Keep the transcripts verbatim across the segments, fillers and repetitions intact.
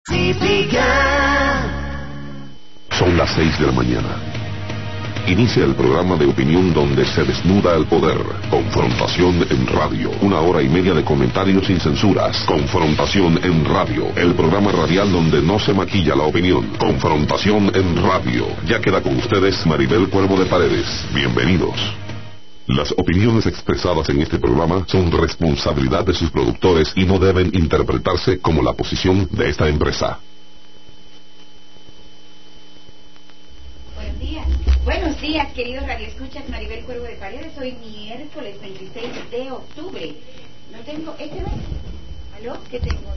Son las seis de la mañana. Inicia el programa de opinión donde se desnuda el poder. Confrontación en radio. Una hora y media de comentarios sin censuras. Confrontación en radio. El programa radial donde no se maquilla la opinión. Confrontación en radio. Ya queda con ustedes Maribel Cuervo de Paredes. Bienvenidos. Las opiniones expresadas en este programa son responsabilidad de sus productores y no deben interpretarse como la posición de esta empresa. Buenos días. Buenos días, queridos radioescuchas. Maribel Cuervo de Paredes. Hoy miércoles veintiséis de octubre. No tengo... ¿Este no? ¿Aló? ¿Qué tengo?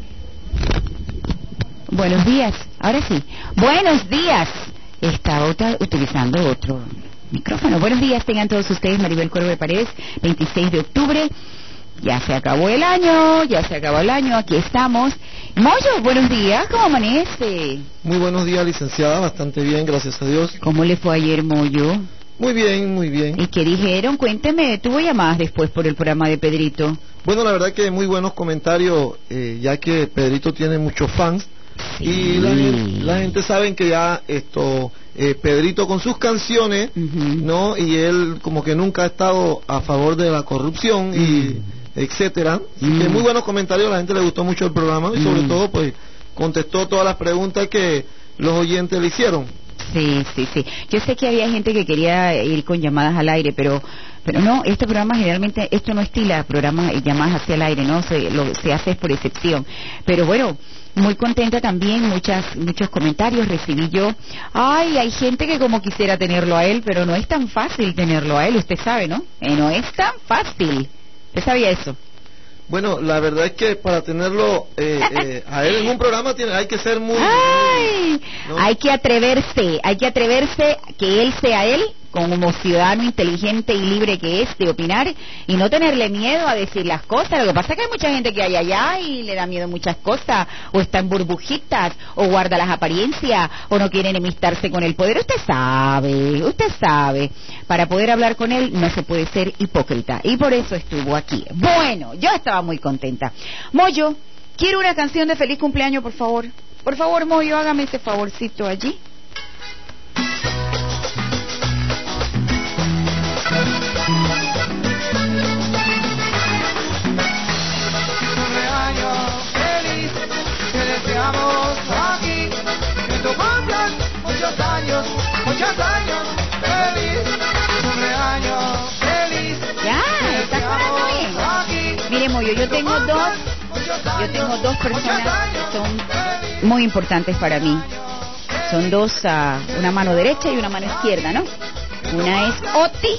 Buenos días. Ahora sí. Buenos días. Estaba utilizando otro micrófono. Buenos días, tengan todos ustedes. Maribel Cuervo de Paredes, veintiséis de octubre. Ya se acabó el año, ya se acabó el año, aquí estamos. Moyo, buenos días, ¿cómo amanece? Muy buenos días, licenciada, bastante bien, gracias a Dios. ¿Cómo le fue ayer, Moyo? Muy bien, muy bien. ¿Y qué dijeron? Cuénteme, tuvo llamadas después por el programa de Pedrito. Bueno, la verdad que muy buenos comentarios, eh, ya que Pedrito tiene muchos fans. Sí. Y la, la gente sabe que ya esto eh, Pedrito con sus canciones, uh-huh. ¿no? Y él como que nunca ha estado a favor de la corrupción uh-huh. y etcétera. Así uh-huh. que muy buenos comentarios, a la gente le gustó mucho el programa y sobre uh-huh. todo pues contestó todas las preguntas que los oyentes le hicieron. Sí, sí, sí. Yo sé que había gente que quería ir con llamadas al aire, pero pero no, este programa generalmente, esto no estila programas y llamadas hacia el aire, ¿no? Se, lo, se hace por excepción. Pero bueno, muy contenta también, muchas muchos comentarios recibí yo. Ay, hay gente que como quisiera tenerlo a él, pero no es tan fácil tenerlo a él, usted sabe, ¿no? Eh, no es tan fácil. ¿Usted sabía eso? Bueno, la verdad es que para tenerlo eh, eh, a él en un programa tiene, hay que ser muy... Ay, ¿no? Hay que atreverse, hay que atreverse que él sea él, como ciudadano inteligente y libre que es, de opinar y no tenerle miedo a decir las cosas. Lo que pasa es que hay mucha gente que hay allá y le da miedo muchas cosas, o está en burbujitas, o guarda las apariencias, o no quiere enemistarse con el poder. Usted sabe, usted sabe. Para poder hablar con él no se puede ser hipócrita, y por eso estuvo aquí. Bueno, yo estaba muy contenta. Moyo, quiero una canción de feliz cumpleaños, por favor. Por favor, Moyo, hágame ese favorcito allí. Aquí, que tú cumplas muchos años, muchos años, feliz cumpleaños, feliz. Ya, está sonando bien. Mire, Moyo, yo tengo dos, yo tengo dos personas que son muy importantes para mí. Son dos, uh, una mano derecha y una mano izquierda, ¿no? Una es Oti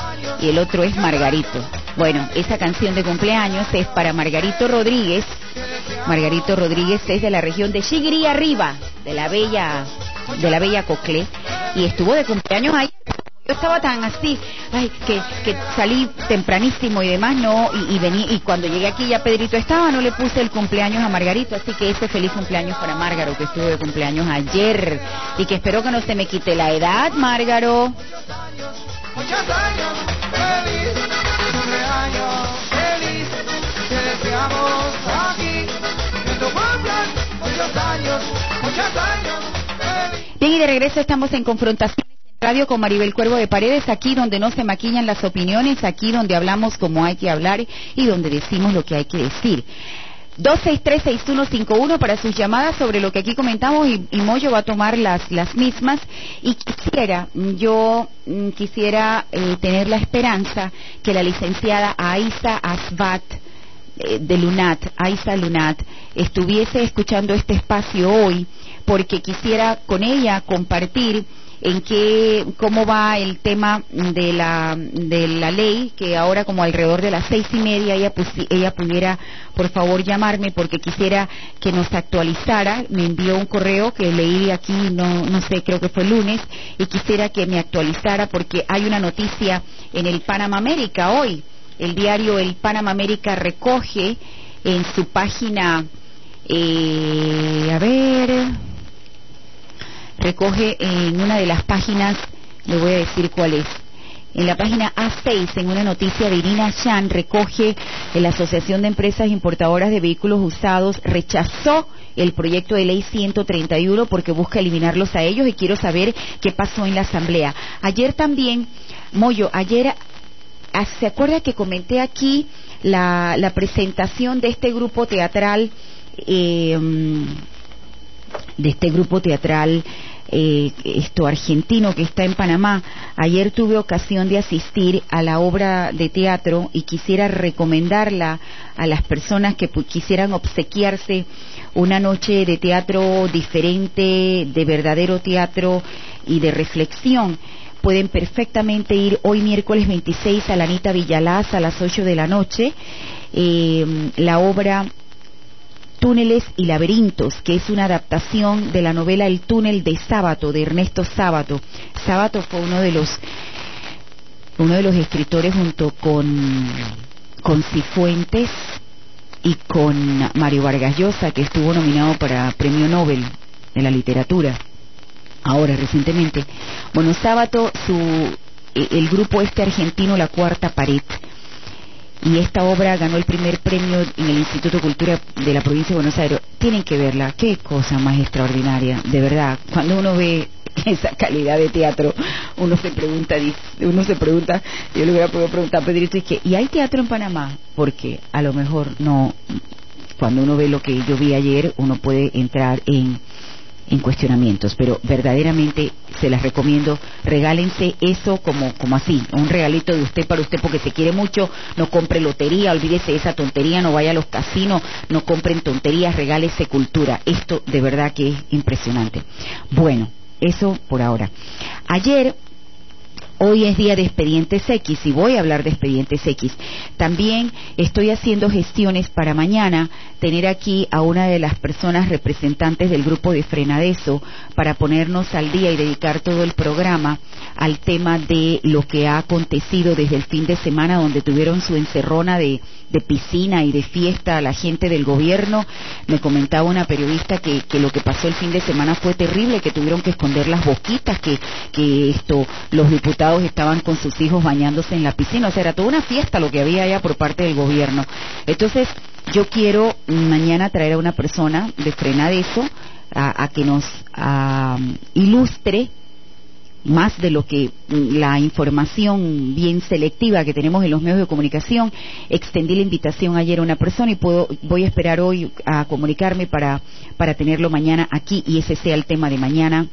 y el otro es Margarito. Bueno, esa canción de cumpleaños es para Margarito Rodríguez. Margarito Rodríguez es de la región de Chiguirí Arriba, de la bella, de la bella Coclé, y estuvo de cumpleaños ahí. Yo estaba tan así, ay, que, que salí tempranísimo y demás, no, y, y vení, y cuando llegué aquí ya Pedrito estaba, no le puse el cumpleaños a Margarito, así que ese feliz cumpleaños para Márgaro, que estuvo de cumpleaños ayer, y que espero que no se me quite la edad, Márgaro. Muchos años, feliz cumpleaños, feliz, te deseamos aquí, que tú cumplas muchos años, muchos años, feliz. Bien, y de regreso estamos en Confrontación Radio con Maribel Cuervo de Paredes, aquí donde no se maquillan las opiniones, aquí donde hablamos como hay que hablar y donde decimos lo que hay que decir. dos seis tres, seis uno cinco uno para sus llamadas sobre lo que aquí comentamos, y, y Moyo va a tomar las las mismas. Y quisiera, yo mm, quisiera eh, tener la esperanza que la licenciada Aiza Asbat eh, de Lunat, Aiza Lunat, estuviese escuchando este espacio hoy, porque quisiera con ella compartir en qué, cómo va el tema de la de la ley, que ahora como alrededor de las seis y media ella, pues, ella pudiera por favor llamarme, porque quisiera que nos actualizara. Me envió un correo que leí aquí, no no sé, creo que fue el lunes, y quisiera que me actualizara porque hay una noticia en el Panama América hoy. El diario El Panama América recoge en su página, eh, a ver... recoge en una de las páginas, le voy a decir cuál es, en la página A seis, en una noticia de Irina Shan, recoge que la Asociación de Empresas Importadoras de Vehículos Usados rechazó el proyecto de ley ciento treinta y uno porque busca eliminarlos a ellos, y quiero saber qué pasó en la asamblea. Ayer también, Moyo, ayer, ¿se acuerda que comenté aquí la, la presentación de este grupo teatral, eh, de este grupo teatral Eh, esto argentino que está en Panamá? Ayer tuve ocasión de asistir a la obra de teatro y quisiera recomendarla a las personas que pu- quisieran obsequiarse una noche de teatro diferente, de verdadero teatro y de reflexión. Pueden perfectamente ir hoy miércoles veintiséis a la Anita Villalaz a las ocho de la noche. Eh, la obra Túneles y laberintos, que es una adaptación de la novela El túnel de Sábato, de Ernesto Sábato. Sábato fue uno de los uno de los escritores, junto con con Cifuentes y con Mario Vargas Llosa, que estuvo nominado para Premio Nobel de la Literatura ahora recientemente. Bueno, Sábato, su el grupo este argentino La Cuarta Pared, y esta obra ganó el primer premio en el Instituto de Cultura de la provincia de Buenos Aires. Tienen que verla, qué cosa más extraordinaria, de verdad. Cuando uno ve esa calidad de teatro, uno se pregunta, uno se pregunta, yo le hubiera podido preguntar a Pedrito, ¿y, que, ¿y hay teatro en Panamá? Porque a lo mejor no, cuando uno ve lo que yo vi ayer, uno puede entrar en en cuestionamientos, pero verdaderamente se las recomiendo. Regálense eso como como así, un regalito de usted para usted, porque se quiere mucho. No compre lotería, olvídese de esa tontería, no vaya a los casinos, no compren tonterías, regálese cultura. Esto de verdad que es impresionante. Bueno, eso por ahora. Ayer, hoy es día de Expedientes X y voy a hablar de Expedientes X. También estoy haciendo gestiones para mañana tener aquí a una de las personas representantes del grupo de Frenadeso para ponernos al día y dedicar todo el programa al tema de lo que ha acontecido desde el fin de semana, donde tuvieron su encerrona de, de piscina y de fiesta a la gente del gobierno. Me comentaba una periodista que, que lo que pasó el fin de semana fue terrible, que tuvieron que esconder las boquitas, que, que esto, los diputados estaban con sus hijos bañándose en la piscina. O sea, era toda una fiesta lo que había allá por parte del gobierno. Entonces, yo quiero mañana traer a una persona de Frenadeso a, a que nos a, ilustre más de lo que la información bien selectiva que tenemos en los medios de comunicación. Extendí la invitación ayer a una persona y puedo, voy a esperar hoy a comunicarme para, para tenerlo mañana aquí, y ese sea el tema de mañana,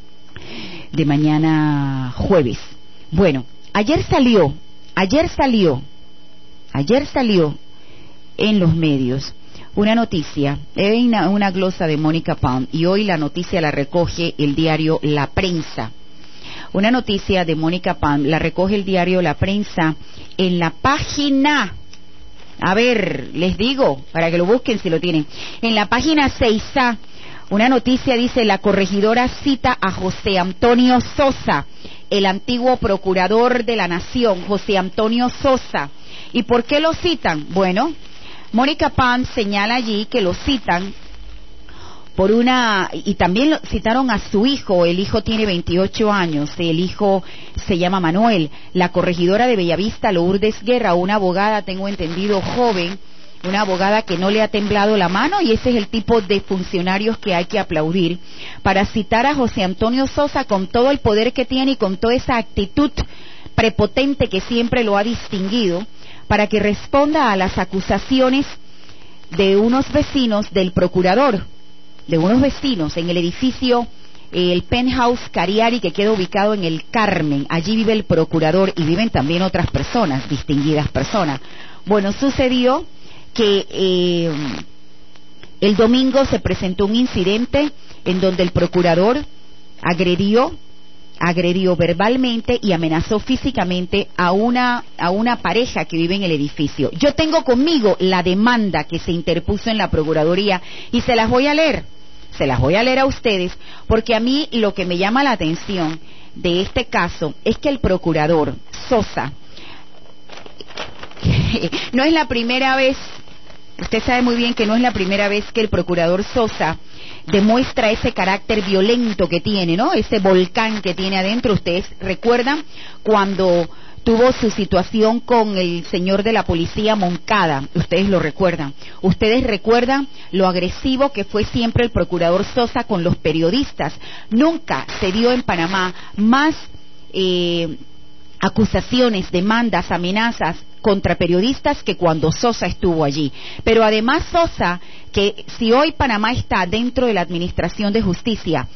de mañana jueves. Bueno, ayer salió, ayer salió, ayer salió en los medios una noticia, una, una glosa de Mónica Palm, y hoy la noticia la recoge el diario La Prensa. Una noticia de Mónica Palm la recoge el diario La Prensa en la página, a ver, les digo, para que lo busquen si lo tienen, en la página seis A, una noticia dice: la corregidora cita a José Antonio Sosa, el antiguo procurador de la Nación, José Antonio Sosa. ¿Y por qué lo citan? Bueno, Mónica Palm señala allí que lo citan por una, y también lo citaron a su hijo. El hijo tiene veintiocho años, el hijo se llama Manuel. La corregidora de Bellavista, Lourdes Guerra, una abogada, tengo entendido, joven, una abogada que no le ha temblado la mano, y ese es el tipo de funcionarios que hay que aplaudir, para citar a José Antonio Sosa con todo el poder que tiene y con toda esa actitud prepotente que siempre lo ha distinguido, para que responda a las acusaciones de unos vecinos del procurador, de unos vecinos en el edificio, eh, el Penthouse Cariari, que queda ubicado en el Carmen. Allí vive el procurador y viven también otras personas, distinguidas personas. Bueno, sucedió que eh, el domingo se presentó un incidente en donde el procurador agredió agredió verbalmente y amenazó físicamente a una a una pareja que vive en el edificio. Yo tengo conmigo la demanda que se interpuso en la Procuraduría y se las voy a leer, se las voy a leer a ustedes, porque a mí lo que me llama la atención de este caso es que el procurador Sosa no es la primera vez, usted sabe muy bien que no es la primera vez que el procurador Sosa demuestra ese carácter violento que tiene, ¿no? Ese volcán que tiene adentro. Ustedes recuerdan cuando tuvo su situación con el señor de la policía Moncada, ustedes lo recuerdan. Ustedes recuerdan lo agresivo que fue siempre el procurador Sosa con los periodistas. Nunca se dio en Panamá más eh, acusaciones, demandas, amenazas contra periodistas que cuando Sosa estuvo allí. Pero además Sosa, que si hoy Panamá está dentro de la Administración de Justicia,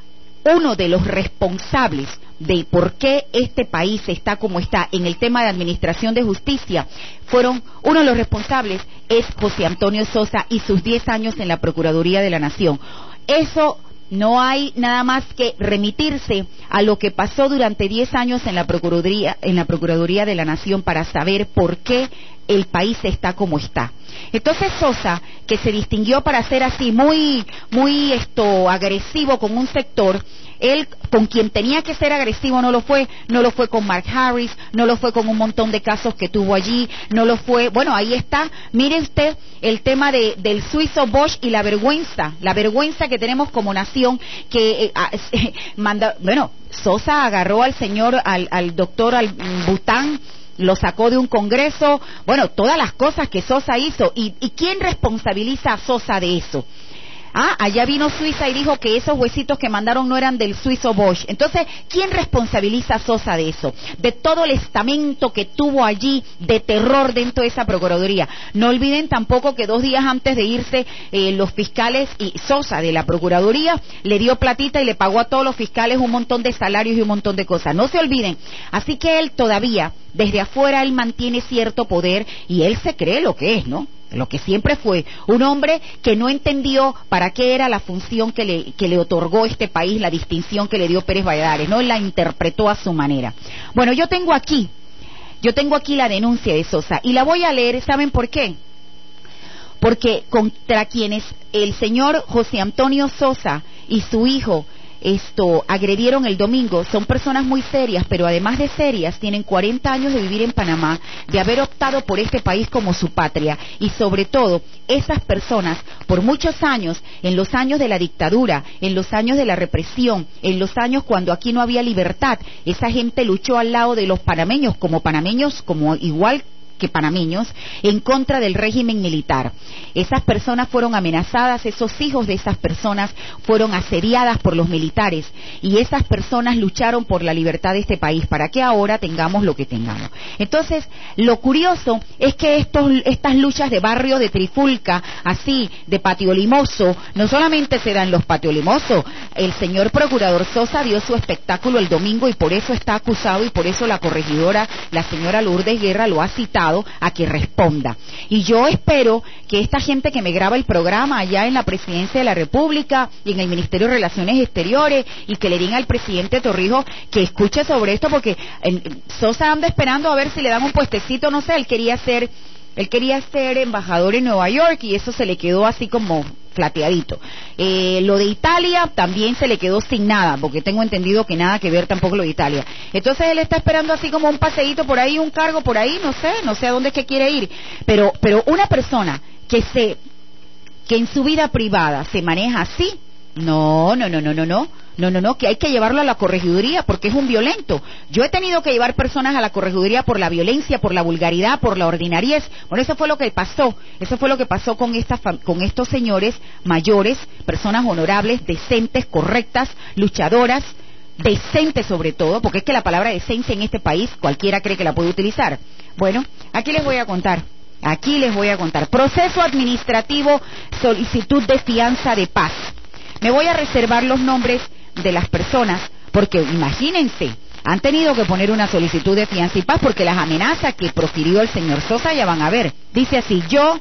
uno de los responsables de por qué este país está como está en el tema de Administración de Justicia, fueron, uno de los responsables es José Antonio Sosa y sus diez años en la Procuraduría de la Nación. Eso no hay nada más que remitirse a lo que pasó durante diez años en la Procuraduría, en la Procuraduría de la Nación para saber por qué el país está como está. Entonces Sosa, que se distinguió para ser así muy, muy esto agresivo con un sector, él con quien tenía que ser agresivo no lo fue, no lo fue con Mark Harris, no lo fue con un montón de casos que tuvo allí, no lo fue, bueno, ahí está, mire usted el tema de, del suizo Bosch y la vergüenza, la vergüenza que tenemos como nación, que eh, eh, manda, bueno, Sosa agarró al señor, al, al doctor al Bután, lo sacó de un congreso, bueno, todas las cosas que Sosa hizo, y, y ¿quién responsabiliza a Sosa de eso? Ah, allá vino Suiza y dijo que esos huesitos que mandaron no eran del suizo Bosch. Entonces, ¿quién responsabiliza a Sosa de eso? De todo el estamento que tuvo allí de terror dentro de esa Procuraduría. No olviden tampoco que dos días antes de irse eh, los fiscales y Sosa de la Procuraduría le dio platita y le pagó a todos los fiscales un montón de salarios y un montón de cosas. No se olviden. Así que él todavía, desde afuera, él mantiene cierto poder y él se cree lo que es, ¿no? Lo que siempre fue un hombre que no entendió para qué era la función que le, que le otorgó este país, la distinción que le dio Pérez Valladares, no la interpretó a su manera. Bueno, yo tengo aquí, yo tengo aquí la denuncia de Sosa y la voy a leer, ¿saben por qué? Porque contra quienes el señor José Antonio Sosa y su hijo esto agredieron el domingo son personas muy serias, pero además de serias tienen cuarenta años de vivir en Panamá, de haber optado por este país como su patria y sobre todo esas personas por muchos años, en los años de la dictadura, en los años de la represión, en los años cuando aquí no había libertad, esa gente luchó al lado de los panameños como panameños, como igual que panameños, en contra del régimen militar. Esas personas fueron amenazadas, esos hijos de esas personas fueron asediadas por los militares y esas personas lucharon por la libertad de este país para que ahora tengamos lo que tengamos. Entonces, lo curioso es que estos, estas luchas de barrio de Trifulca, así, de Patio Limoso, no solamente se dan los Patio Limoso, el señor procurador Sosa dio su espectáculo el domingo y por eso está acusado y por eso la corregidora, la señora Lourdes Guerra, lo ha citado a que responda. Y yo espero que esta gente que me graba el programa allá en la Presidencia de la República y en el Ministerio de Relaciones Exteriores y que le digan al presidente Torrijos que escuche sobre esto porque el, Sosa anda esperando a ver si le dan un puestecito, no sé, él quería ser él quería ser embajador en Nueva York y eso se le quedó así como flateadito. Eh, lo de Italia también se le quedó sin nada, porque tengo entendido que nada que ver tampoco lo de Italia. Entonces él está esperando así como un paseíto por ahí, un cargo por ahí, no sé, no sé a dónde es que quiere ir. Pero, pero una persona que se, que en su vida privada se maneja así, no, no, no, no, no, no. No, no, no, que hay que llevarlo a la corregiduría porque es un violento. Yo he tenido que llevar personas a la corregiduría por la violencia, por la vulgaridad, por la ordinariez. Bueno, eso fue lo que pasó. Eso fue lo que pasó con, esta, con estos señores mayores, personas honorables, decentes, correctas, luchadoras, decentes sobre todo, porque es que la palabra decencia en este país cualquiera cree que la puede utilizar. Bueno, aquí les voy a contar. Aquí les voy a contar. Proceso administrativo, solicitud de fianza de paz. Me voy a reservar los nombres de las personas, porque imagínense, han tenido que poner una solicitud de fianza y paz porque las amenazas que profirió el señor Sosa ya van a ver. Dice así: yo,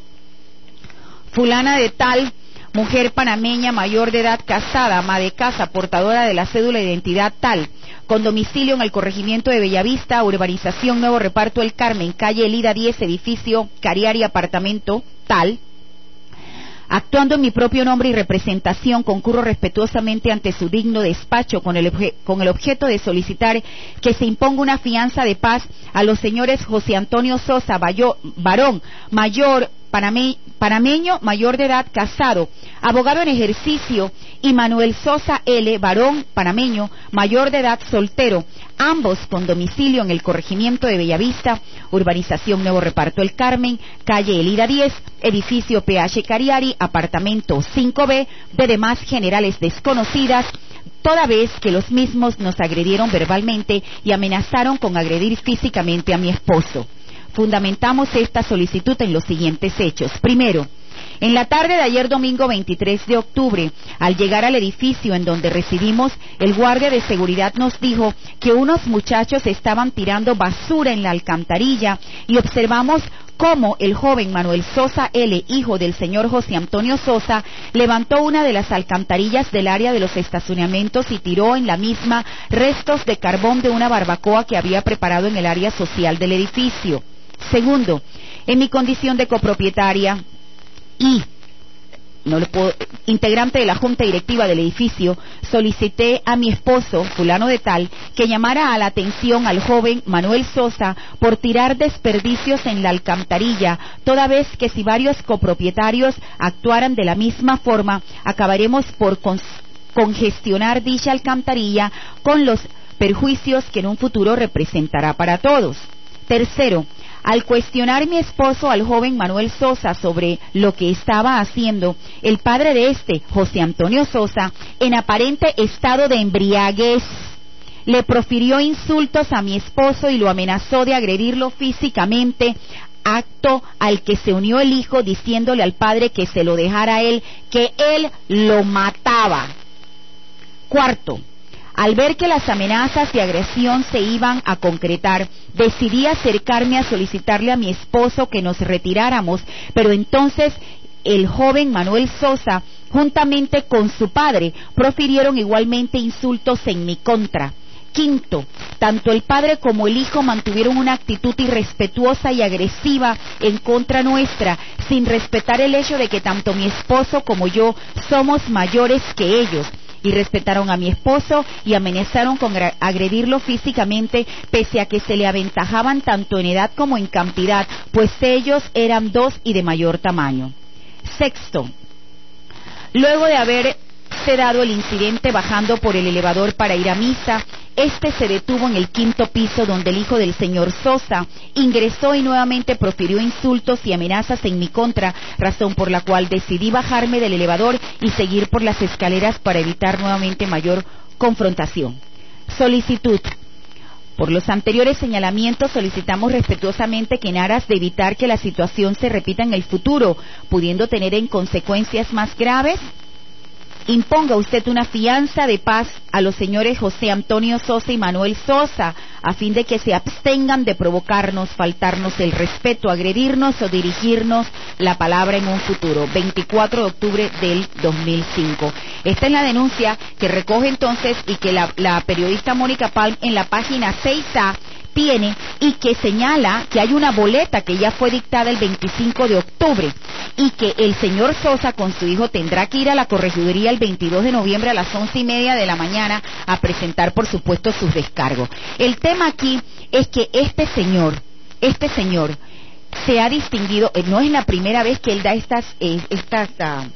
fulana de tal, mujer panameña mayor de edad, casada, ama de casa, portadora de la cédula de identidad tal, con domicilio en el corregimiento de Bellavista, urbanización Nuevo Reparto El Carmen, calle Elida diez, edificio Cariari, apartamento tal, actuando en mi propio nombre y representación, concurro respetuosamente ante su digno despacho con el, obje, con el objeto de solicitar que se imponga una fianza de paz a los señores José Antonio Sosa, Bayo, varón, mayor, Paname, panameño, mayor de edad, casado, abogado en ejercicio, y Manuel Sosa L., varón panameño, mayor de edad, soltero, ambos con domicilio en el corregimiento de Bellavista, urbanización Nuevo Reparto El Carmen, calle Elida diez, edificio P H Cariari, apartamento cinco B, de demás generales desconocidas, toda vez que los mismos nos agredieron verbalmente y amenazaron con agredir físicamente a mi esposo. Fundamentamos esta solicitud en los siguientes hechos. Primero, en la tarde de ayer domingo veintitrés de octubre, al llegar al edificio en donde residimos, el guardia de seguridad nos dijo que unos muchachos estaban tirando basura en la alcantarilla y observamos cómo el joven Manuel Sosa L., hijo del señor José Antonio Sosa, levantó una de las alcantarillas del área de los estacionamientos y tiró en la misma restos de carbón de una barbacoa que había preparado en el área social del edificio. Segundo, en mi condición de copropietaria y no le puedo, integrante de la junta directiva del edificio, solicité a mi esposo, fulano de tal, que llamara a la atención al joven Manuel Sosa por tirar desperdicios en la alcantarilla, toda vez que si varios copropietarios actuaran de la misma forma, acabaremos por con, congestionar dicha alcantarilla con los perjuicios que en un futuro representará para todos. Tercero, al cuestionar mi esposo al joven Manuel Sosa sobre lo que estaba haciendo, el padre de este, José Antonio Sosa, en aparente estado de embriaguez, le profirió insultos a mi esposo y lo amenazó de agredirlo físicamente, acto al que se unió el hijo diciéndole al padre que se lo dejara a él, que él lo mataba. Cuarto, al ver que las amenazas de agresión se iban a concretar, decidí acercarme a solicitarle a mi esposo que nos retiráramos, pero entonces el joven Manuel Sosa, juntamente con su padre, profirieron igualmente insultos en mi contra. Quinto, tanto el padre como el hijo mantuvieron una actitud irrespetuosa y agresiva en contra nuestra, sin respetar el hecho de que tanto mi esposo como yo somos mayores que ellos. Y respetaron a mi esposo y amenazaron con agredirlo físicamente, pese a que se le aventajaban tanto en edad como en cantidad, pues ellos eran dos y de mayor tamaño. Sexto, luego de haberse dado el incidente bajando por el elevador para ir a misa, este se detuvo en el quinto piso donde el hijo del señor Sosa ingresó y nuevamente profirió insultos y amenazas en mi contra, razón por la cual decidí bajarme del elevador y seguir por las escaleras para evitar nuevamente mayor confrontación. Solicitud. Por los anteriores señalamientos solicitamos respetuosamente que en aras de evitar que la situación se repita en el futuro, pudiendo tener en consecuencias más graves, imponga usted una fianza de paz a los señores José Antonio Sosa y Manuel Sosa, a fin de que se abstengan de provocarnos, faltarnos el respeto, agredirnos o dirigirnos la palabra en un futuro. veinticuatro de octubre del dos mil cinco. Esta es la denuncia que recoge entonces y que la, la periodista Mónica Palm en la página seis A tiene y que señala que hay una boleta que ya fue dictada el veinticinco de octubre y que el señor Sosa con su hijo tendrá que ir a la corregiduría el veintidós de noviembre a las once y media de la mañana a presentar por supuesto sus descargos. El tema aquí es que este señor, este señor se ha distinguido, no es la primera vez que él da estas, eh, estas, uh,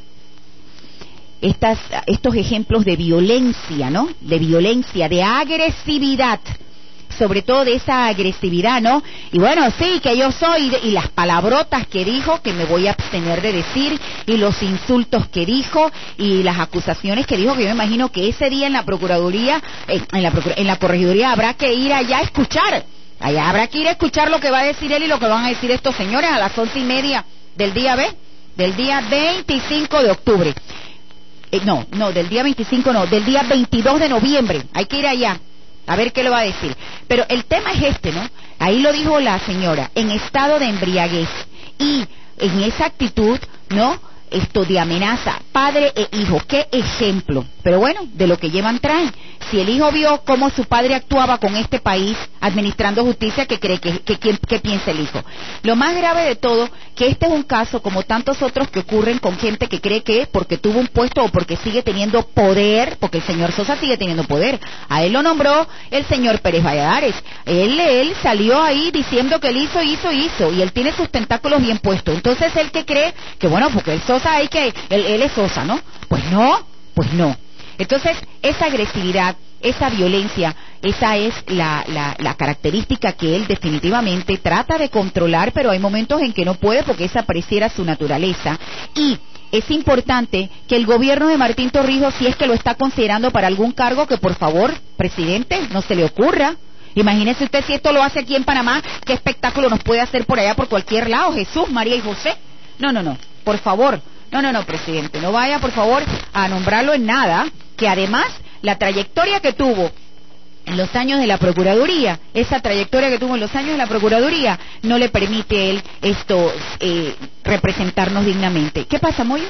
estas, estos ejemplos de violencia, ¿no? De violencia, de agresividad, sobre todo de esa agresividad, ¿no? Y bueno, sí, que yo soy, y las palabrotas que dijo, que me voy a abstener de decir, y los insultos que dijo, y las acusaciones que dijo, que yo me imagino que ese día en la Procuraduría, eh, en, la procura, en la Corregiduría habrá que ir allá a escuchar, allá habrá que ir a escuchar lo que va a decir él y lo que van a decir estos señores a las once y media del día B, del día veinticinco de octubre. Eh, no, no, del día veinticinco no, del día veintidós de noviembre, hay que ir allá a ver qué le va a decir. Pero el tema es este, ¿no? Ahí lo dijo la señora, en estado de embriaguez. Y en esa actitud, ¿no? Esto de amenaza, padre e hijo. ¡Qué ejemplo! Pero bueno, de lo que llevan traen. Si el hijo vio cómo su padre actuaba con este país, administrando justicia que cree que, que, que, que piensa el hijo. Lo más grave de todo, que este es un caso como tantos otros que ocurren con gente que cree que porque tuvo un puesto o porque sigue teniendo poder, porque el señor Sosa sigue teniendo poder. A él lo nombró el señor Pérez Valladares. Él, él salió ahí diciendo que él hizo, hizo, hizo, y él tiene sus tentáculos bien puestos. Entonces él que cree que bueno, porque el Sosa hay que, él, él es Sosa, ¿no? Pues no, pues no. Entonces, esa agresividad, esa violencia, esa es la, la, la característica que él definitivamente trata de controlar, pero hay momentos en que no puede porque esa pareciera su naturaleza. Y es importante que el gobierno de Martín Torrijos, si es que lo está considerando para algún cargo, que por favor, presidente, no se le ocurra. Imagínese usted si esto lo hace aquí en Panamá, qué espectáculo nos puede hacer por allá, por cualquier lado, Jesús, María y José. No, no, no, por favor. No, no, no, presidente, no vaya, por favor, a nombrarlo en nada, que además la trayectoria que tuvo en los años de la Procuraduría, esa trayectoria que tuvo en los años de la Procuraduría, no le permite a él esto eh, representarnos dignamente. ¿Qué pasa, Moyo?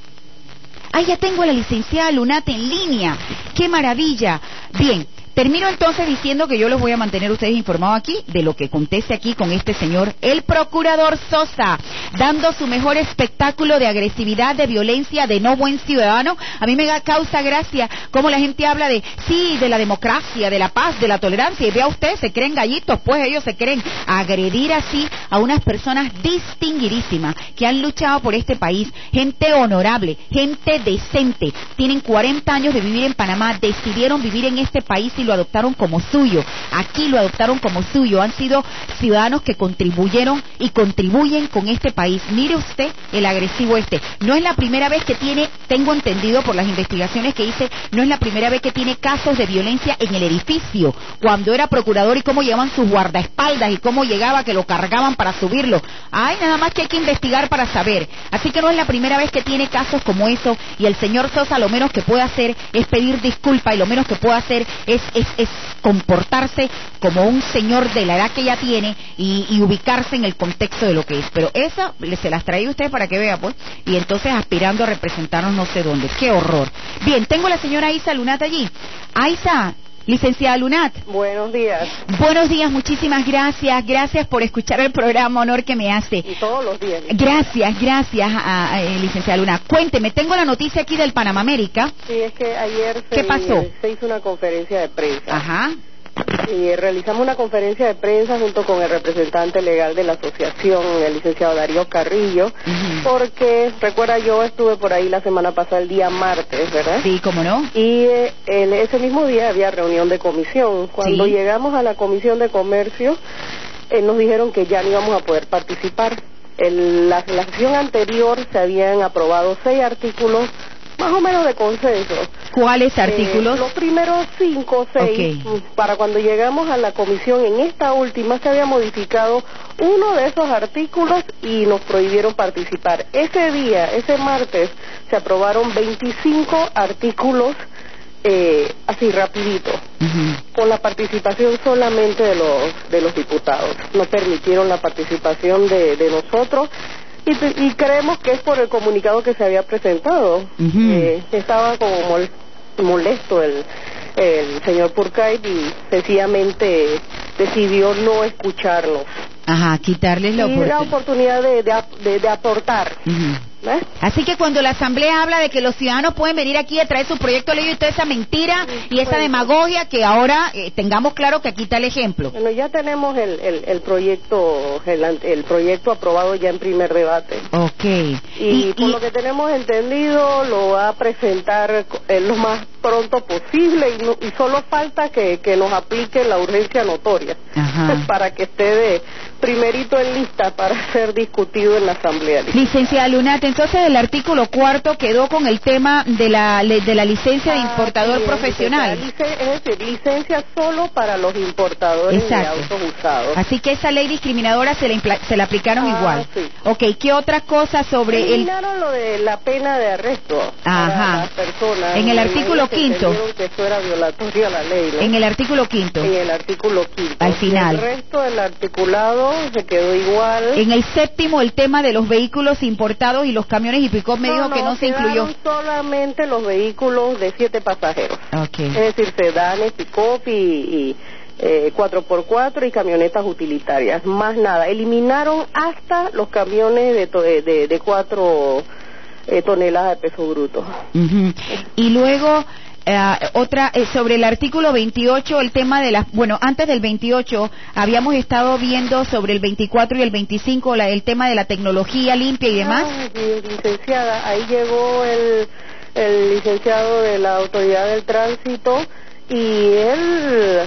Ah, ya tengo a la licenciada Lunate en línea. ¡Qué maravilla! Bien. Termino entonces diciendo que yo los voy a mantener ustedes informados aquí de lo que acontece aquí con este señor, el procurador Sosa, dando su mejor espectáculo de agresividad, de violencia, de no buen ciudadano. A mí me causa gracia cómo la gente habla de, sí, de la democracia, de la paz, de la tolerancia, y vea usted, se creen gallitos, pues ellos se creen agredir así a unas personas distinguidísimas que han luchado por este país, gente honorable, gente decente, tienen cuarenta años de vivir en Panamá, decidieron vivir en este país y lo adoptaron como suyo, aquí lo adoptaron como suyo, han sido ciudadanos que contribuyeron y contribuyen con este país. Mire usted el agresivo este, no es la primera vez que tiene, tengo entendido por las investigaciones que hice, no es la primera vez que tiene casos de violencia en el edificio, cuando era procurador y cómo llevaban sus guardaespaldas y cómo llegaba que lo cargaban para subirlo. Ay, nada más que hay que investigar para saber, así que no es la primera vez que tiene casos como eso, y el señor Sosa lo menos que puede hacer es pedir disculpa y lo menos que puede hacer es Es, es comportarse como un señor de la edad que ya tiene y, y ubicarse en el contexto de lo que es. Pero eso se las trae usted para que vea, pues, y entonces aspirando a representarnos no sé dónde. ¡Qué horror! Bien, tengo a la señora Isa Lunat allí. Aiza, licenciada Lunat. Buenos días. Buenos días, muchísimas gracias. Gracias por escuchar el programa, honor que me hace. Y todos los días. Gracias, gracias, a, a, a, licenciada Lunat. Cuénteme, tengo la noticia aquí del Panamá América. Sí, es que ayer se, ¿Qué pasó? se hizo una conferencia de prensa. Ajá. Y realizamos una conferencia de prensa junto con el representante legal de la asociación, el licenciado Darío Carrillo, uh-huh. porque, recuerda, yo estuve por ahí la semana pasada, el día martes, ¿verdad? Sí, ¿cómo no? Y eh, el, ese mismo día había reunión de comisión. Cuando sí. llegamos a la comisión de comercio, eh, nos dijeron que ya no íbamos a poder participar. El, la, la sesión anterior se habían aprobado seis artículos más o menos de consenso. ¿Cuáles artículos? Eh, los primeros cinco o seis, okay. Para cuando llegamos a la comisión, en esta última se había modificado uno de esos artículos y nos prohibieron participar. Ese día, ese martes, se aprobaron veinticinco artículos, eh, así rapidito, uh-huh. con la participación solamente de los de los diputados. No permitieron la participación de, de nosotros. Y, y creemos que es por el comunicado que se había presentado. Uh-huh. eh, estaba como mol, molesto el, el señor Purkait y sencillamente decidió no escucharnos. Ajá, quitarles la, y opor- la oportunidad de, de, de, de aportar. Uh-huh. ¿Eh? Así que cuando la Asamblea habla de que los ciudadanos pueden venir aquí a traer su proyecto de ley y toda esa mentira y esa demagogia, que ahora eh, tengamos claro que aquí está el ejemplo. Bueno, ya tenemos el, el, el proyecto el, el proyecto aprobado ya en primer debate. Ok. Y, y por y... lo que tenemos entendido, lo va a presentar eh, lo más pronto posible y, no, y solo falta que, que nos aplique la urgencia notoria. Ajá. Para que esté de primerito en lista para ser discutido en la Asamblea. Licenciada Lunat, entonces el artículo cuarto quedó con el tema de la de la licencia de importador ah, sí, profesional. Es decir, licencia solo para los importadores. Exacto. De autos usados. Así que esa ley discriminadora se la, impla- se la aplicaron ah, igual. Sí. Ok, ¿qué otra cosa sobre el...? Eliminaron lo de la pena de arresto. Ajá. Para las personas. En el artículo quinto. Que eso era violatorio a la ley, ¿no? En el artículo quinto. En el artículo quinto. Al final. Y el resto del articulado se quedó igual. En el séptimo, el tema de los vehículos importados y los camiones y pick-up me no, dijo no, que no se incluyó. Solamente los vehículos de siete pasajeros. Okay. Es decir, sedanes, pick-up y, y eh, cuatro por cuatro y camionetas utilitarias, más nada. Eliminaron hasta los camiones de, to de, de, de cuatro eh, toneladas de peso bruto. Uh-huh. Y luego... Uh, otra, eh, sobre el artículo veintiocho, el tema de las, bueno, antes del veintiocho habíamos estado viendo sobre el veinticuatro y el veinticinco, la, el tema de la tecnología limpia y demás. Ay, licenciada, ahí llegó el, el licenciado de la Autoridad del Tránsito y él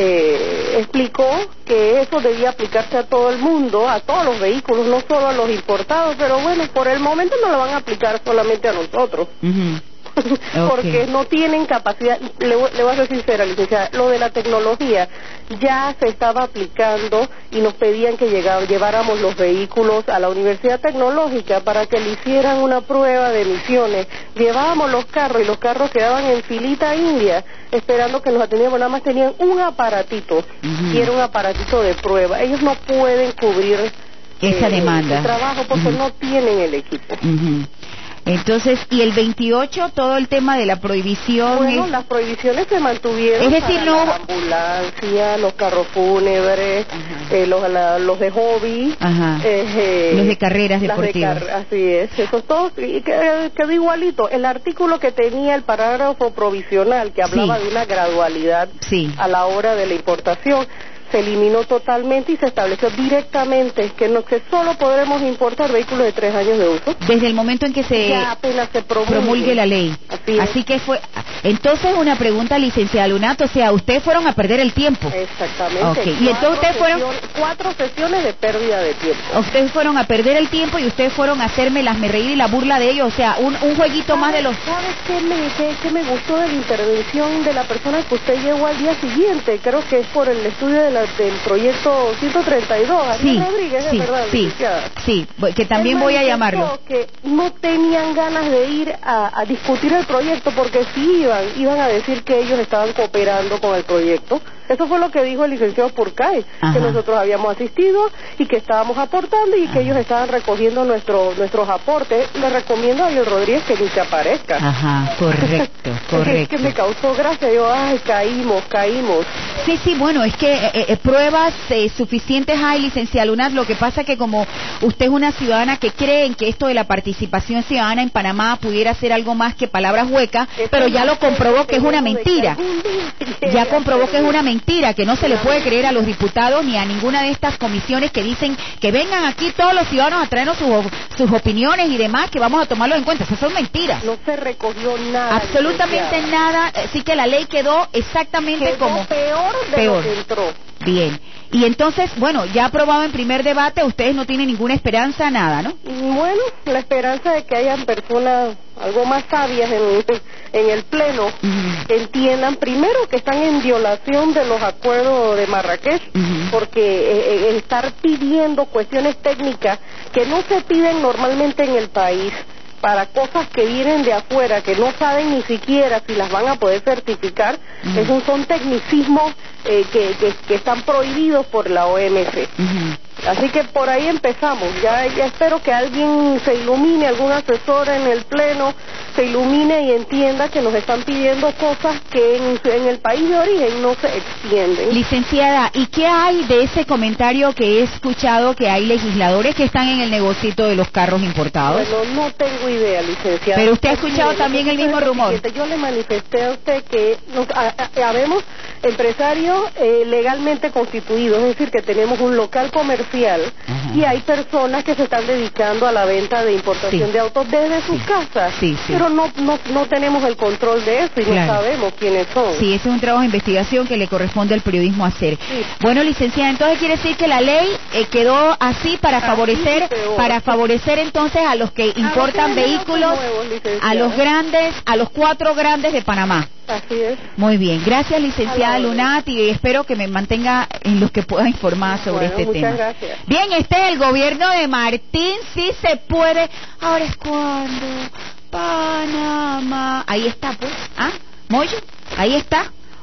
eh, explicó que eso debía aplicarse a todo el mundo, a todos los vehículos, no solo a los importados, pero bueno, por el momento no lo van a aplicar solamente a nosotros. Uh-huh. Porque okay. no tienen capacidad. Le, le voy a ser sincera, licenciada, lo de la tecnología ya se estaba aplicando y nos pedían que llegara, lleváramos los vehículos a la Universidad Tecnológica para que le hicieran una prueba de emisiones. Llevábamos los carros y los carros quedaban en filita india esperando que nos atendieran, nada más tenían un aparatito uh-huh. y era un aparatito de prueba. Ellos no pueden cubrir esa eh, demanda, el trabajo porque uh-huh. no tienen el equipo. Uh-huh. Entonces, y el veintiocho, todo el tema de la prohibición... Bueno, es... las prohibiciones se mantuvieron. Es decir, para no... la ambulancia, los carros fúnebres, eh, los, la, los de hobby... Ajá. Eh, los de carreras deportivas. De car así es, eso todo y quedó, quedó igualito. El artículo que tenía el parágrafo provisional, que hablaba sí. de una gradualidad sí. a la hora de la importación... se eliminó totalmente y se estableció directamente que no que solo podremos importar vehículos de tres años de uso. Desde el momento en que se, ya apenas se promulgue. promulgue la ley. Así, Así que fue... Entonces, una pregunta, licenciada Lunato, o sea, ustedes fueron a perder el tiempo. Exactamente. Okay. Y entonces ustedes fueron... Cuatro sesiones de pérdida de tiempo. Ustedes fueron a perder el tiempo y ustedes fueron a hacerme las me reír y la burla de ellos, o sea, un, un jueguito más de los... ¿Sabes qué me, qué, qué me gustó de la intervención de la persona que usted llegó al día siguiente? Creo que es por el estudio de la, del proyecto ciento treinta y dos, sí, Rodríguez, sí, es verdad, sí, sí, que también voy a llamarlo. Que no tenían ganas de ir a, a discutir el proyecto porque si iban, iban a decir que ellos estaban cooperando con el proyecto. Eso fue lo que dijo el licenciado Purcay, que nosotros habíamos asistido y que estábamos aportando y Ajá. que ellos estaban recogiendo nuestro, nuestros aportes. Le recomiendo a Ariel Rodríguez que ni se aparezca. Ajá, correcto, correcto. Es que me causó gracia, yo, ay, caímos, caímos. Sí, sí, bueno, es que eh, eh, pruebas eh, suficientes hay, licenciada Lunat. Lo que pasa que como usted es una ciudadana que cree en que esto de la participación ciudadana en Panamá pudiera ser algo más que palabras huecas, Eso pero ya lo comprobó que es una mentira. Ya comprobó que es una mentira. Mentira, que no se le puede creer a los diputados ni a ninguna de estas comisiones que dicen que vengan aquí todos los ciudadanos a traernos sus, sus opiniones y demás, que vamos a tomarlo en cuenta. Esas son mentiras. No se recogió nada. Absolutamente nada. Así que la ley quedó exactamente quedó como... peor de peor. Lo que entró. Bien. Y entonces, bueno, ya aprobado en primer debate, ustedes no tienen ninguna esperanza, nada, ¿no? Bueno, la esperanza de que hayan personas algo más sabias en, en el Pleno, uh-huh. entiendan primero que están en violación de los acuerdos de Marrakech, uh-huh. porque eh, eh, estar pidiendo cuestiones técnicas que no se piden normalmente en el país, para cosas que vienen de afuera, que no saben ni siquiera si las van a poder certificar, uh-huh. esos son tecnicismos eh, que, que, que están prohibidos por la O M C. Uh-huh. Así que por ahí empezamos. Ya, ya espero que alguien se ilumine, algún asesor en el Pleno se ilumine y entienda que nos están pidiendo cosas que en, en el país de origen no se extienden. Licenciada, ¿y qué hay de ese comentario que he escuchado que hay legisladores que están en el negocito de los carros importados? Bueno, no tengo idea, licenciada. Pero usted ha escuchado sí, también el mismo rumor. Yo le manifesté a usted que nos, a, a, habemos empresarios eh, legalmente constituidos, es decir, que tenemos un local comercial Ajá. y hay personas que se están dedicando a la venta de importación sí. de autos desde sus sí. casas, sí, sí. pero no, no no tenemos el control de eso y claro. no sabemos quiénes son. Sí, ese es un trabajo de investigación que le corresponde al periodismo hacer. Sí. Bueno, licenciada, entonces quiere decir que la ley eh, quedó así para así favorecer, para favorecer entonces a los que importan a los vehículos, nuevos, a los grandes, a los cuatro grandes de Panamá. Así es. Muy bien, gracias licenciada Lunat y espero que me mantenga en los que pueda informar sobre bueno, este muchas tema. Gracias. Bien, este es el gobierno de Martín, sí se puede. Ahora es cuando Panamá. Ahí está, pues. ¿Ah? Moyo, ahí está.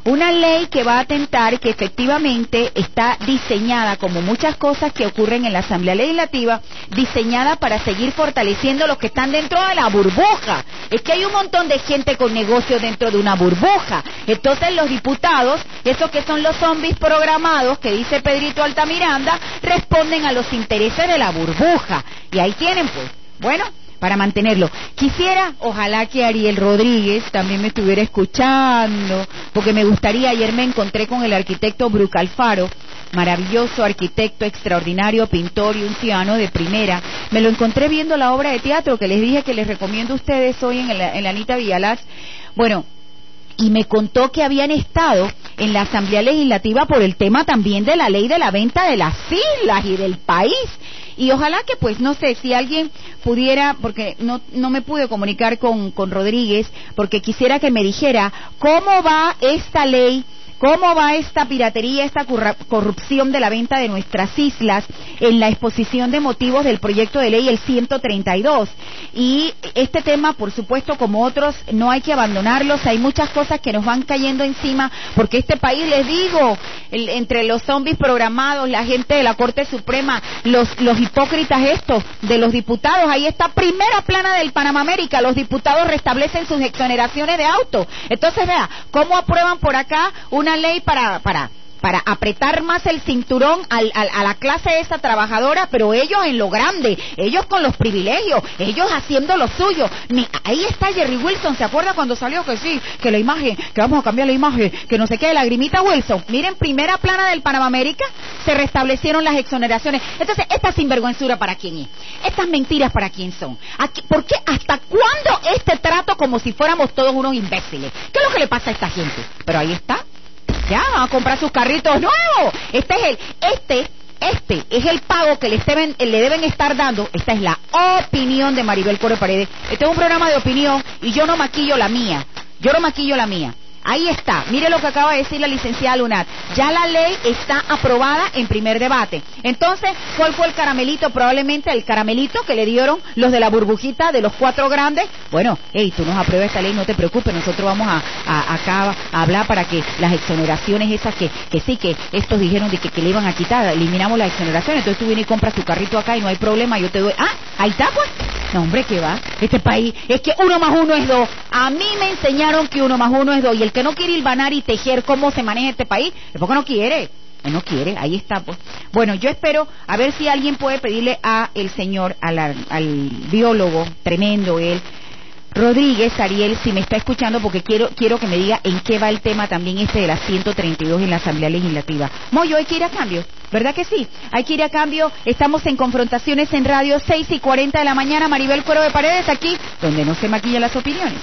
Una ley que va a atentar, que efectivamente está diseñada, como muchas cosas que ocurren en la Asamblea Legislativa, diseñada para seguir fortaleciendo los que están dentro de la burbuja. Es que hay un montón de gente con negocios dentro de una burbuja. Entonces los diputados, esos que son los zombies programados, que dice Pedrito Altamiranda, responden a los intereses de la burbuja. Y ahí tienen, pues, bueno, para mantenerlo. Quisiera, ojalá que Ariel Rodríguez también me estuviera escuchando, porque me gustaría, ayer me encontré con el arquitecto Bruc Alfaro, maravilloso arquitecto, extraordinario, pintor y un ciudadano de primera. Me lo encontré viendo la obra de teatro que les dije que les recomiendo a ustedes hoy en, el, en la Anita Villalaz. Bueno, y me contó que habían estado en la Asamblea Legislativa por el tema también de la ley de la venta de las islas y del país. Y ojalá que, pues, no sé, si alguien pudiera, porque no no me pude comunicar con, con Rodríguez, porque quisiera que me dijera cómo va esta ley, cómo va esta piratería, esta corrupción de la venta de nuestras islas en la exposición de motivos del proyecto de ley el ciento treinta y dos. Y este tema, por supuesto, como otros, no hay que abandonarlos. Hay muchas cosas que nos van cayendo encima, porque este país, les digo, el, entre los zombies programados, la gente de la Corte Suprema, los, los hipócritas estos de los diputados, ahí está primera plana del Panamá América, los diputados restablecen sus exoneraciones de auto. Entonces, vea, ¿cómo aprueban por acá una ley para para para apretar más el cinturón al, al, a la clase esa trabajadora, pero ellos en lo grande, ellos con los privilegios, ellos haciendo lo suyo? Ni, ahí está Jerry Wilson, ¿se acuerda cuando salió que sí, que la imagen, que vamos a cambiar la imagen, que no sé qué, lagrimita Wilson? Miren, primera plana del Panamá América, se restablecieron las exoneraciones. Entonces, esta sinvergüenzura, ¿para quién es? Estas mentiras, ¿para quién son? Aquí, ¿por qué? ¿Hasta cuándo este trato como si fuéramos todos unos imbéciles? ¿Qué es lo que le pasa a esta gente? Pero ahí está. Ya, van a comprar sus carritos nuevos. Este es el, este, este es el pago que les deben, le deben estar dando. Esta es la opinión de Maribel Cuervo de Paredes. Este es un programa de opinión y yo no maquillo la mía. Yo no maquillo la mía. Ahí está, mire lo que acaba de decir la licenciada Lunat. Ya la ley está aprobada en primer debate. Entonces, ¿cuál fue el caramelito? Probablemente el caramelito que le dieron los de la burbujita de los cuatro grandes. Bueno, hey, tú nos apruebas esta ley, no te preocupes, nosotros vamos a, a acá a hablar para que las exoneraciones esas que, que sí, que estos dijeron de que, que le iban a quitar, eliminamos las exoneraciones, entonces tú vienes y compras tu carrito acá y no hay problema, yo te doy... Ah, ahí está pues. No, hombre, ¿qué va? Este país, es que uno más uno es dos. A mí me enseñaron que uno más uno es dos, y el que no quiere hilvanar y tejer cómo se maneja este país, es porque no quiere. Él no quiere, ahí está pues. Bueno, yo espero a ver si alguien puede pedirle a el señor, al, al biólogo, tremendo él, Rodríguez, Ariel, si me está escuchando, porque quiero quiero que me diga en qué va el tema también este de las ciento treinta y dos en la Asamblea Legislativa. Moyo, hay que ir a cambio, ¿verdad que sí? Hay que ir a cambio. Estamos en Confrontaciones en Radio, seis y cuarenta de la mañana. Maribel Cuervo de Paredes, aquí, donde no se maquillan las opiniones.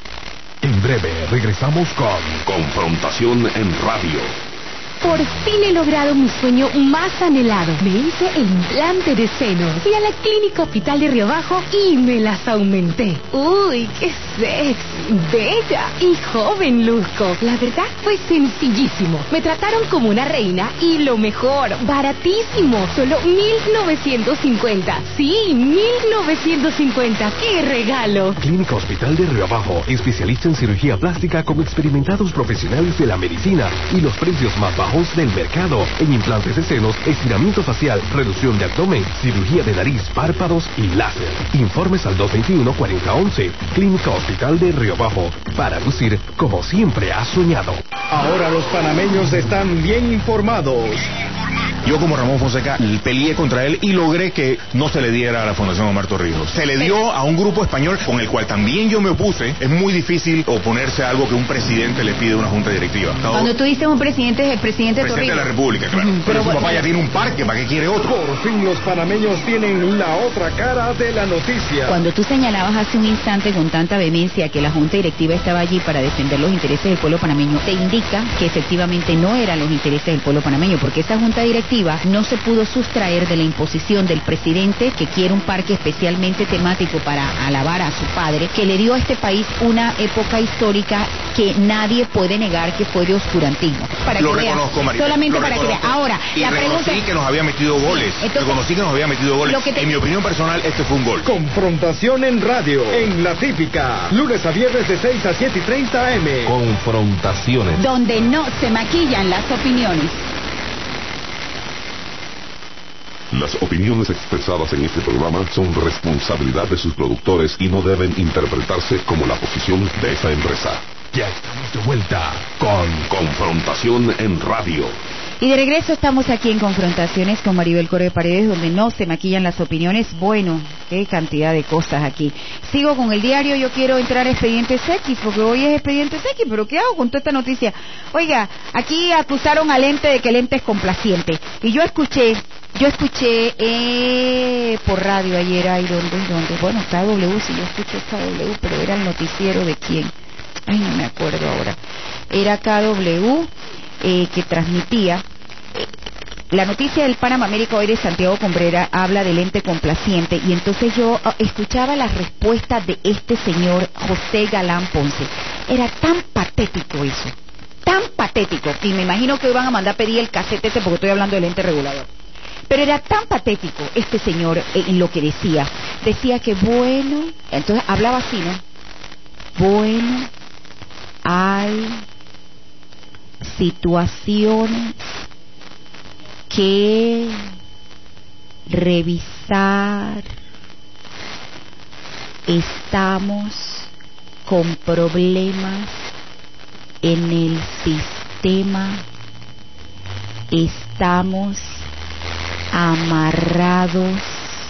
En breve regresamos con Confrontación en Radio. Por fin he logrado mi sueño más anhelado. Me hice el implante de senos. Fui a la Clínica Hospital de Río Bajo y me las aumenté. Uy, qué sexy, bella y joven luzco. La verdad fue sencillísimo. Me trataron como una reina y lo mejor, baratísimo. Solo mil novecientos cincuenta. Sí, mil novecientos cincuenta. ¡Qué regalo! Clínica Hospital de Río Bajo, especialista en cirugía plástica con experimentados profesionales de la medicina y los precios más bajos del mercado en implantes de senos, estiramiento facial, reducción de abdomen, cirugía de nariz, párpados y láser. Informes al dos veintiuno, cuarenta once. Clínica Hospital de Río Bajo, para lucir como siempre has soñado. Ahora los panameños están bien informados. Yo como Ramón Fonseca peleé contra él y logré que no se le diera a la Fundación Omar Torrijos. Se le dio a un grupo español con el cual también yo me opuse. Es muy difícil oponerse a algo que un presidente le pide a una junta directiva. ¿No? Cuando tú dices un presidente, es el presidente Torrijos. Presidente de la República, claro. Uh-huh. Pero, Pero su bueno, papá ya tiene un parque, ¿para qué quiere otro? Por fin los panameños tienen la otra cara de la noticia. Cuando tú señalabas hace un instante con tanta vehemencia que la junta directiva estaba allí para defender los intereses del pueblo panameño, te indica que efectivamente no eran los intereses del pueblo panameño, porque esa junta directiva definitiva, no se pudo sustraer de la imposición del presidente, que quiere un parque especialmente temático para alabar a su padre, que le dio a este país una época histórica que nadie puede negar que fue de oscurantismo. Para lo que reconozco, vean, Maribel, solamente lo para reconozco. que vean. Ahora, y la reconocí pregunta... que nos había metido goles. Entonces, reconocí que nos había metido goles. Lo que te- En mi opinión personal, este fue un gol. Confrontación en radio, en La Típica, lunes a viernes de seis a siete y treinta a eme. Confrontaciones. Donde no se maquillan las opiniones. Las opiniones expresadas en este programa son responsabilidad de sus productores y no deben interpretarse como la posición de esa empresa. Ya estamos de vuelta con Confrontación en Radio. Y de regreso estamos aquí en Confrontaciones con Maribel Cuervo de Paredes, donde no se maquillan las opiniones. Bueno, qué cantidad de cosas aquí. Sigo con el diario, yo quiero entrar a Expedientes X, porque hoy es Expedientes X, pero ¿qué hago con toda esta noticia? Oiga, aquí acusaron al ente de que el ente es complaciente. Y yo escuché, yo escuché eh, por radio ayer, ay, ¿dónde, dónde? Bueno, K W, sí, yo escuché K W, pero era el noticiero de quién. Ay, no me acuerdo ahora. Era K W... Eh, que transmitía eh, la noticia del Panamá América hoy de Santiago Combrera habla del ente complaciente, y entonces yo uh, escuchaba las respuestas de este señor José Galán Ponce. Era tan patético eso, tan patético, y me imagino que hoy van a mandar a pedir el casete ese porque estoy hablando del ente regulador. Pero era tan patético este señor eh, en lo que decía. Decía que bueno, entonces hablaba así, ¿no? Bueno, hay situaciones que revisar, estamos con problemas en el sistema, estamos amarrados.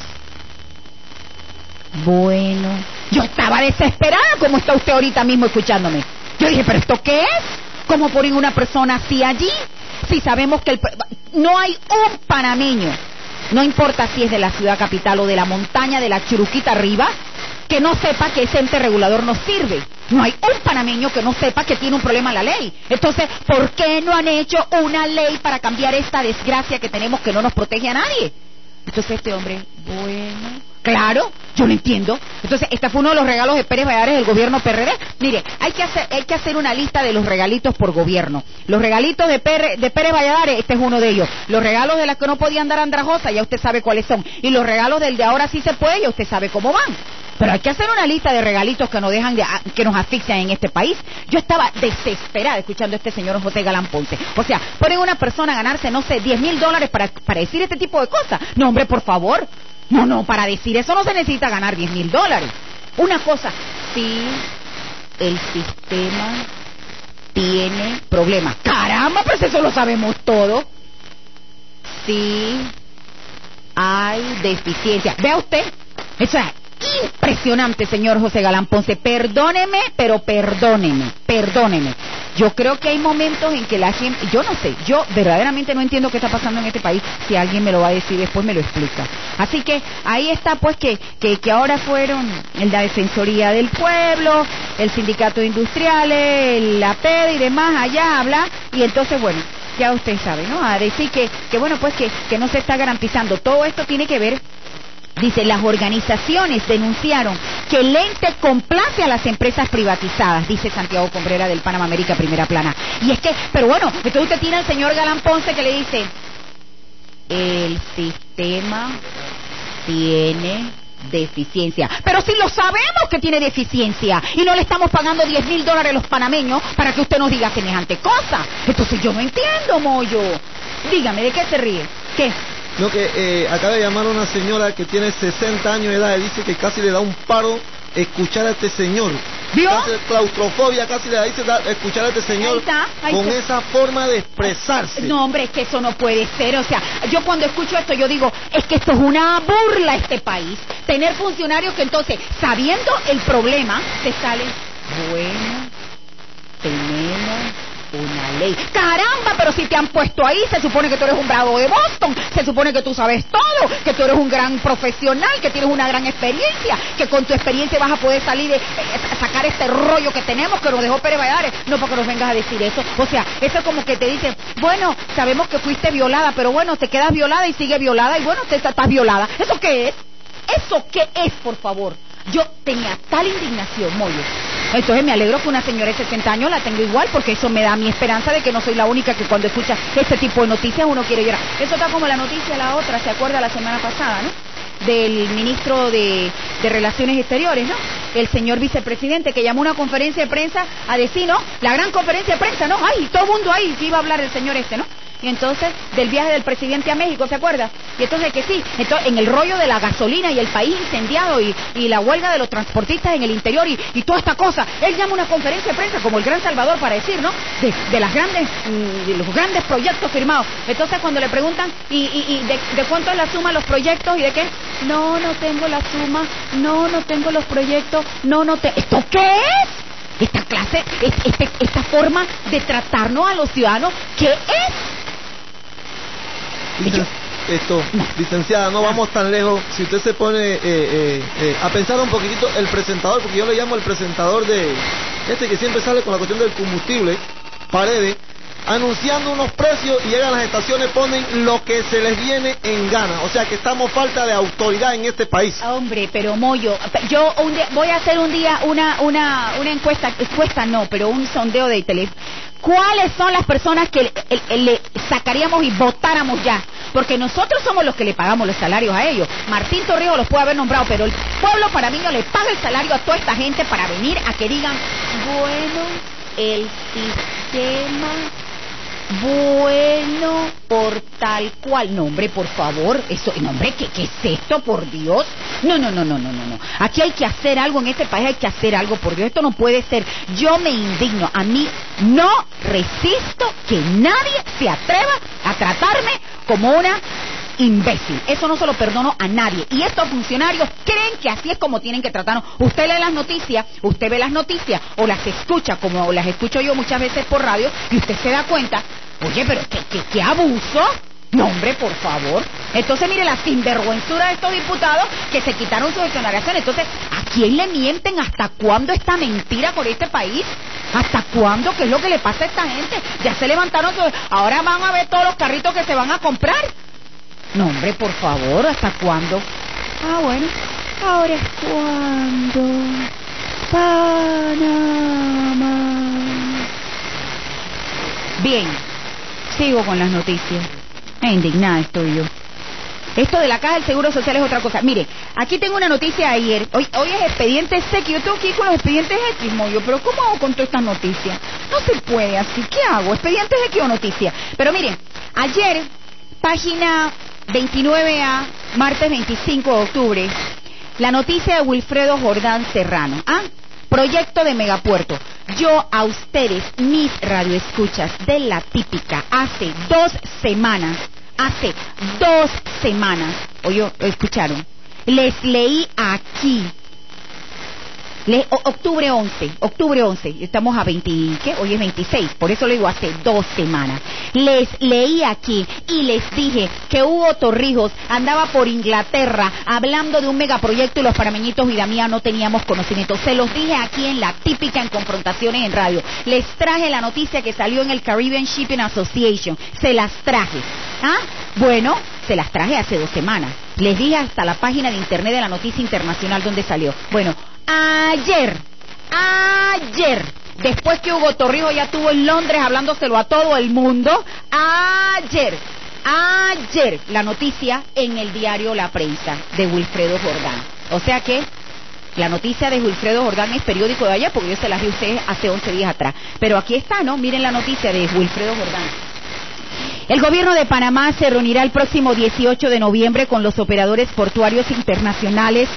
Bueno, yo estaba desesperada como está usted ahorita mismo escuchándome. Yo dije, ¿pero esto qué es? ¿Cómo ponen una persona así allí? Si sabemos que el, no hay un panameño, no importa si es de la ciudad capital o de la montaña de la Churuquita arriba, que no sepa que ese ente regulador no sirve. No hay un panameño que no sepa que tiene un problema la ley. Entonces, ¿por qué no han hecho una ley para cambiar esta desgracia que tenemos que no nos protege a nadie? Entonces este hombre, bueno, claro, yo lo entiendo. Entonces, este fue uno de los regalos de Pérez Valladares del gobierno P R D. Mire, hay que hacer, hay que hacer una lista de los regalitos por gobierno. Los regalitos de, PR, de Pérez Valladares, este es uno de ellos. Los regalos de las que no podían dar Andrajosa, ya usted sabe cuáles son. Y los regalos del de ahora sí se puede, ya usted sabe cómo van. Pero hay que hacer una lista de regalitos que nos dejan de, que nos asfixian en este país. Yo estaba desesperada escuchando a este señor José Galán Ponce. O sea, ponen una persona a ganarse, no sé, diez mil dólares para, para decir este tipo de cosas. No, hombre, por favor. No, no, para decir eso no se necesita ganar diez mil dólares. Una cosa, sí, el sistema tiene problemas. Caramba, pero eso lo sabemos todo. Sí, hay deficiencia. Vea usted, eso es impresionante, señor José Galán Ponce. Perdóneme, pero perdóneme, perdóneme. Yo creo que hay momentos en que la gente, yo no sé, yo verdaderamente no entiendo qué está pasando en este país. Si alguien me lo va a decir después, me lo explica. Así que ahí está, pues, que, que, que ahora fueron la Defensoría del Pueblo, el Sindicato de Industriales, la P E D y demás, allá habla, y entonces, bueno, ya usted sabe, ¿no? A decir que, que bueno, pues, que, que no se está garantizando. Todo esto tiene que ver. Dice, las organizaciones denunciaron que el ente complace a las empresas privatizadas, dice Santiago Combrera del Panamá América Primera Plana. Y es que, pero bueno, entonces usted tiene al señor Galán Ponce que le dice, el sistema tiene deficiencia. Pero si lo sabemos que tiene deficiencia y no le estamos pagando diez mil dólares a los panameños para que usted nos diga semejante cosa. Entonces yo no entiendo, Moyo. Dígame, ¿de qué se ríe? ¿Qué? No, que eh, acaba de llamar a una señora que tiene sesenta años de edad y dice que casi le da un paro escuchar a este señor. ¿Vio? Casi, claustrofobia casi le da, dice da, escuchar a este señor ahí está, ahí con está. esa forma de expresarse. No, hombre, es que eso no puede ser. O sea, yo cuando escucho esto, yo digo, es que esto es una burla a este país. Tener funcionarios que entonces, sabiendo el problema, se salen, bueno, tenemos una ley. ¡Caramba! Pero pero si te han puesto ahí, se supone que tú eres un bravo de Boston, se supone que tú sabes todo, que tú eres un gran profesional, que tienes una gran experiencia, que con tu experiencia vas a poder salir de eh, sacar este rollo que tenemos, que nos dejó Pérez Valladares. No para que nos vengas a decir eso. O sea, eso es como que te dicen, bueno, sabemos que fuiste violada, pero bueno, te quedas violada y sigue violada, y bueno, te estás violada. ¿Eso qué es? ¿Eso qué es, por favor? Yo tenía tal indignación, Moyo. Entonces me alegro que una señora de sesenta años la tenga igual, porque eso me da mi esperanza de que no soy la única que cuando escucha este tipo de noticias uno quiere llorar. Eso está como la noticia la otra, ¿se acuerda? La semana pasada, ¿no? Del ministro de, de Relaciones Exteriores, ¿no? El señor vicepresidente que llamó a una conferencia de prensa a decir, ¿no? La gran conferencia de prensa, ¿no? Ay, todo el mundo ahí que iba a hablar el señor este, ¿no? Y entonces, del viaje del presidente a México, ¿se acuerda? Y entonces que sí, entonces, en el rollo de la gasolina y el país incendiado y, y la huelga de los transportistas en el interior y, y toda esta cosa, él llama una conferencia de prensa como el Gran Salvador para decir, ¿no? De, de las grandes, de los grandes proyectos firmados. Entonces cuando le preguntan, ¿y, y, y de, de cuánto es la suma los proyectos y de qué? No, no tengo la suma, no, no tengo los proyectos, no, no te... ¿Esto qué es? Esta clase, este, esta forma de tratarnos a los ciudadanos, ¿qué es? Esto, licenciada, no vamos tan lejos. Si usted se pone eh, eh, eh, a pensar un poquitito, el presentador, porque yo le llamo el presentador de este que siempre sale con la cuestión del combustible, Paredes, anunciando unos precios y llegan a las estaciones, ponen lo que se les viene en gana. O sea que estamos falta de autoridad en este país. Hombre, pero Moyo, yo un día, voy a hacer un día una una una encuesta, encuesta no, pero un sondeo de teléfono. ¿Cuáles son las personas que le, le, le sacaríamos y votáramos ya? Porque nosotros somos los que le pagamos los salarios a ellos. Martín Torrijos los puede haber nombrado, pero el pueblo panameño le paga el salario a toda esta gente para venir a que digan, bueno, el sistema... bueno, por tal cual. No, hombre, por favor, eso, no, hombre, ¿qué, qué es esto, por Dios? No, no, no, no, no, no, no. Aquí hay que hacer algo, en este país hay que hacer algo, por Dios, esto no puede ser. Yo me indigno, a mí no resisto que nadie se atreva a tratarme como una imbécil. Eso no se lo perdono a nadie. Y estos funcionarios creen que así es como tienen que tratarnos. Usted lee las noticias, usted ve las noticias o las escucha como las escucho yo muchas veces por radio y usted se da cuenta, oye, pero qué, qué, qué abuso. No, hombre, por favor. Entonces, mire la sinvergüenzura de estos diputados que se quitaron su exoneración. Entonces, ¿a quién le mienten? ¿Hasta cuándo esta mentira por este país? ¿Hasta cuándo? ¿Qué es lo que le pasa a esta gente? Ya se levantaron, su... ahora van a ver todos los carritos que se van a comprar. No, hombre, por favor, ¿hasta cuándo? Ah, bueno, ahora es cuando Panamá. Bien, sigo con las noticias. Eh, indignada estoy yo. Esto de la Caja del Seguro Social es otra cosa. Mire, aquí tengo una noticia de ayer. Hoy, hoy es expediente C, que yo tengo que ir con los expedientes X, Moyo. Pero ¿cómo hago con todas estas noticias? No se puede así. ¿Qué hago? ¿Expedientes X o noticias? Pero miren, ayer, página veintinueve A, martes veinticinco de octubre, la noticia de Wilfredo Jordán Serrano. ¿Ah? Proyecto de megapuerto. Yo a ustedes, mis radioescuchas de La Típica, hace dos semanas, hace dos semanas, oye, ¿escucharon? Les leí aquí, le, o, octubre once, octubre once, estamos a veinte, ¿qué? Hoy es veintiséis, por eso lo digo hace dos semanas. Les leí aquí y les dije que Hugo Torrijos andaba por Inglaterra hablando de un megaproyecto y los panameñitos Vidamía no teníamos conocimiento. Se los dije aquí en La Típica, en Confrontaciones en Radio. Les traje la noticia que salió en el Caribbean Shipping Association. Se las traje. ¿Ah? Bueno, se las traje hace dos semanas. Les dije hasta la página de internet de la noticia internacional donde salió. Bueno, ayer, ayer, después que Hugo Torrijos ya estuvo en Londres hablándoselo a todo el mundo, ayer, ayer, la noticia en el diario La Prensa de Wilfredo Jordán. O sea que la noticia de Wilfredo Jordán es periódico de ayer, porque yo se las di a ustedes hace once días atrás. Pero aquí está, ¿no? Miren la noticia de Wilfredo Jordán. El gobierno de Panamá se reunirá el próximo dieciocho de noviembre con los operadores portuarios internacionales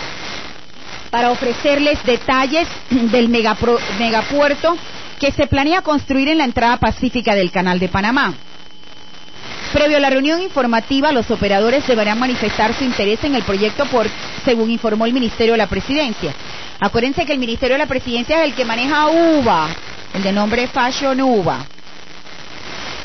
para ofrecerles detalles del megapro, megapuerto que se planea construir en la entrada pacífica del Canal de Panamá. Previo a la reunión informativa, los operadores deberán manifestar su interés en el proyecto, por, según informó el Ministerio de la Presidencia. Acuérdense que el Ministerio de la Presidencia es el que maneja U V A, el de nombre Fashion U V A.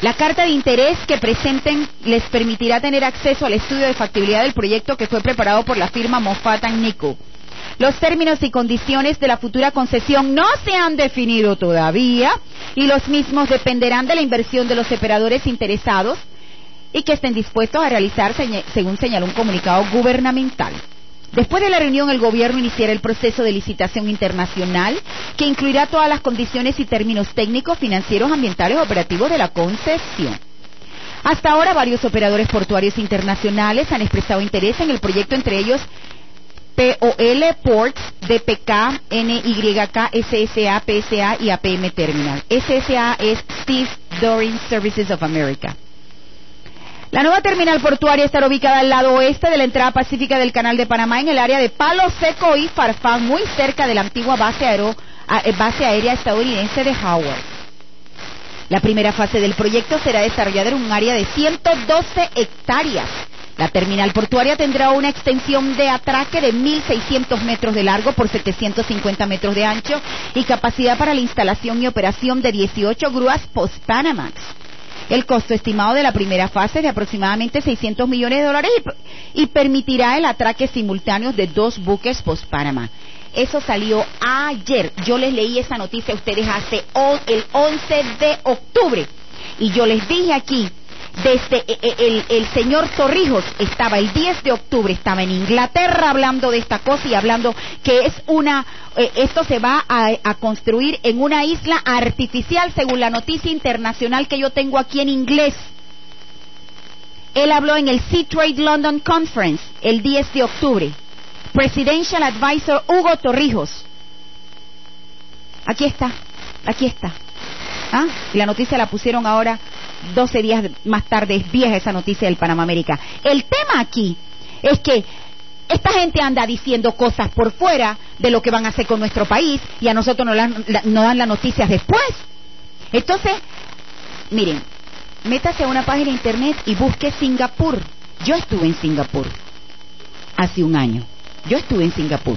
La carta de interés que presenten les permitirá tener acceso al estudio de factibilidad del proyecto que fue preparado por la firma Moffat and Nichol. Los términos y condiciones de la futura concesión no se han definido todavía y los mismos dependerán de la inversión de los operadores interesados y que estén dispuestos a realizar, según señaló un comunicado gubernamental. Después de la reunión, el gobierno iniciará el proceso de licitación internacional que incluirá todas las condiciones y términos técnicos, financieros, ambientales, operativos de la concesión. Hasta ahora, varios operadores portuarios internacionales han expresado interés en el proyecto, entre ellos P O L Ports, D P K, N Y K, S S A, P S A y A P M Terminal. S S A es Steve Doring Services of America. La nueva terminal portuaria estará ubicada al lado oeste de la entrada pacífica del Canal de Panamá, en el área de Palo Seco y Farfán, muy cerca de la antigua base, aero, base aérea estadounidense de Howard. La primera fase del proyecto será desarrollada en un área de ciento doce hectáreas. La terminal portuaria tendrá una extensión de atraque de mil seiscientos metros de largo por setecientos cincuenta metros de ancho y capacidad para la instalación y operación de dieciocho grúas Post-Panamax. El costo estimado de la primera fase es de aproximadamente seiscientos millones de dólares y, y permitirá el atraque simultáneo de dos buques Post-Panamá. Eso salió ayer. Yo les leí esa noticia a ustedes hace o, el once de octubre. Y yo les dije aquí, desde el, el, el señor Torrijos estaba el diez de octubre, estaba en Inglaterra hablando de esta cosa y hablando que es una, eh, esto se va a, a construir en una isla artificial según la noticia internacional que yo tengo aquí en inglés. Él habló en el Sea Trade London Conference el diez de octubre. Presidential Advisor Hugo Torrijos. Aquí está, aquí está. ¿Ah? Y la noticia la pusieron ahora doce días más tarde, es vieja esa noticia del Panamá América. El tema aquí es que esta gente anda diciendo cosas por fuera de lo que van a hacer con nuestro país y a nosotros nos, la, la, nos dan las noticias después. Entonces, miren, métase a una página de internet y busque Singapur. Yo estuve en Singapur hace un año. Yo estuve en Singapur.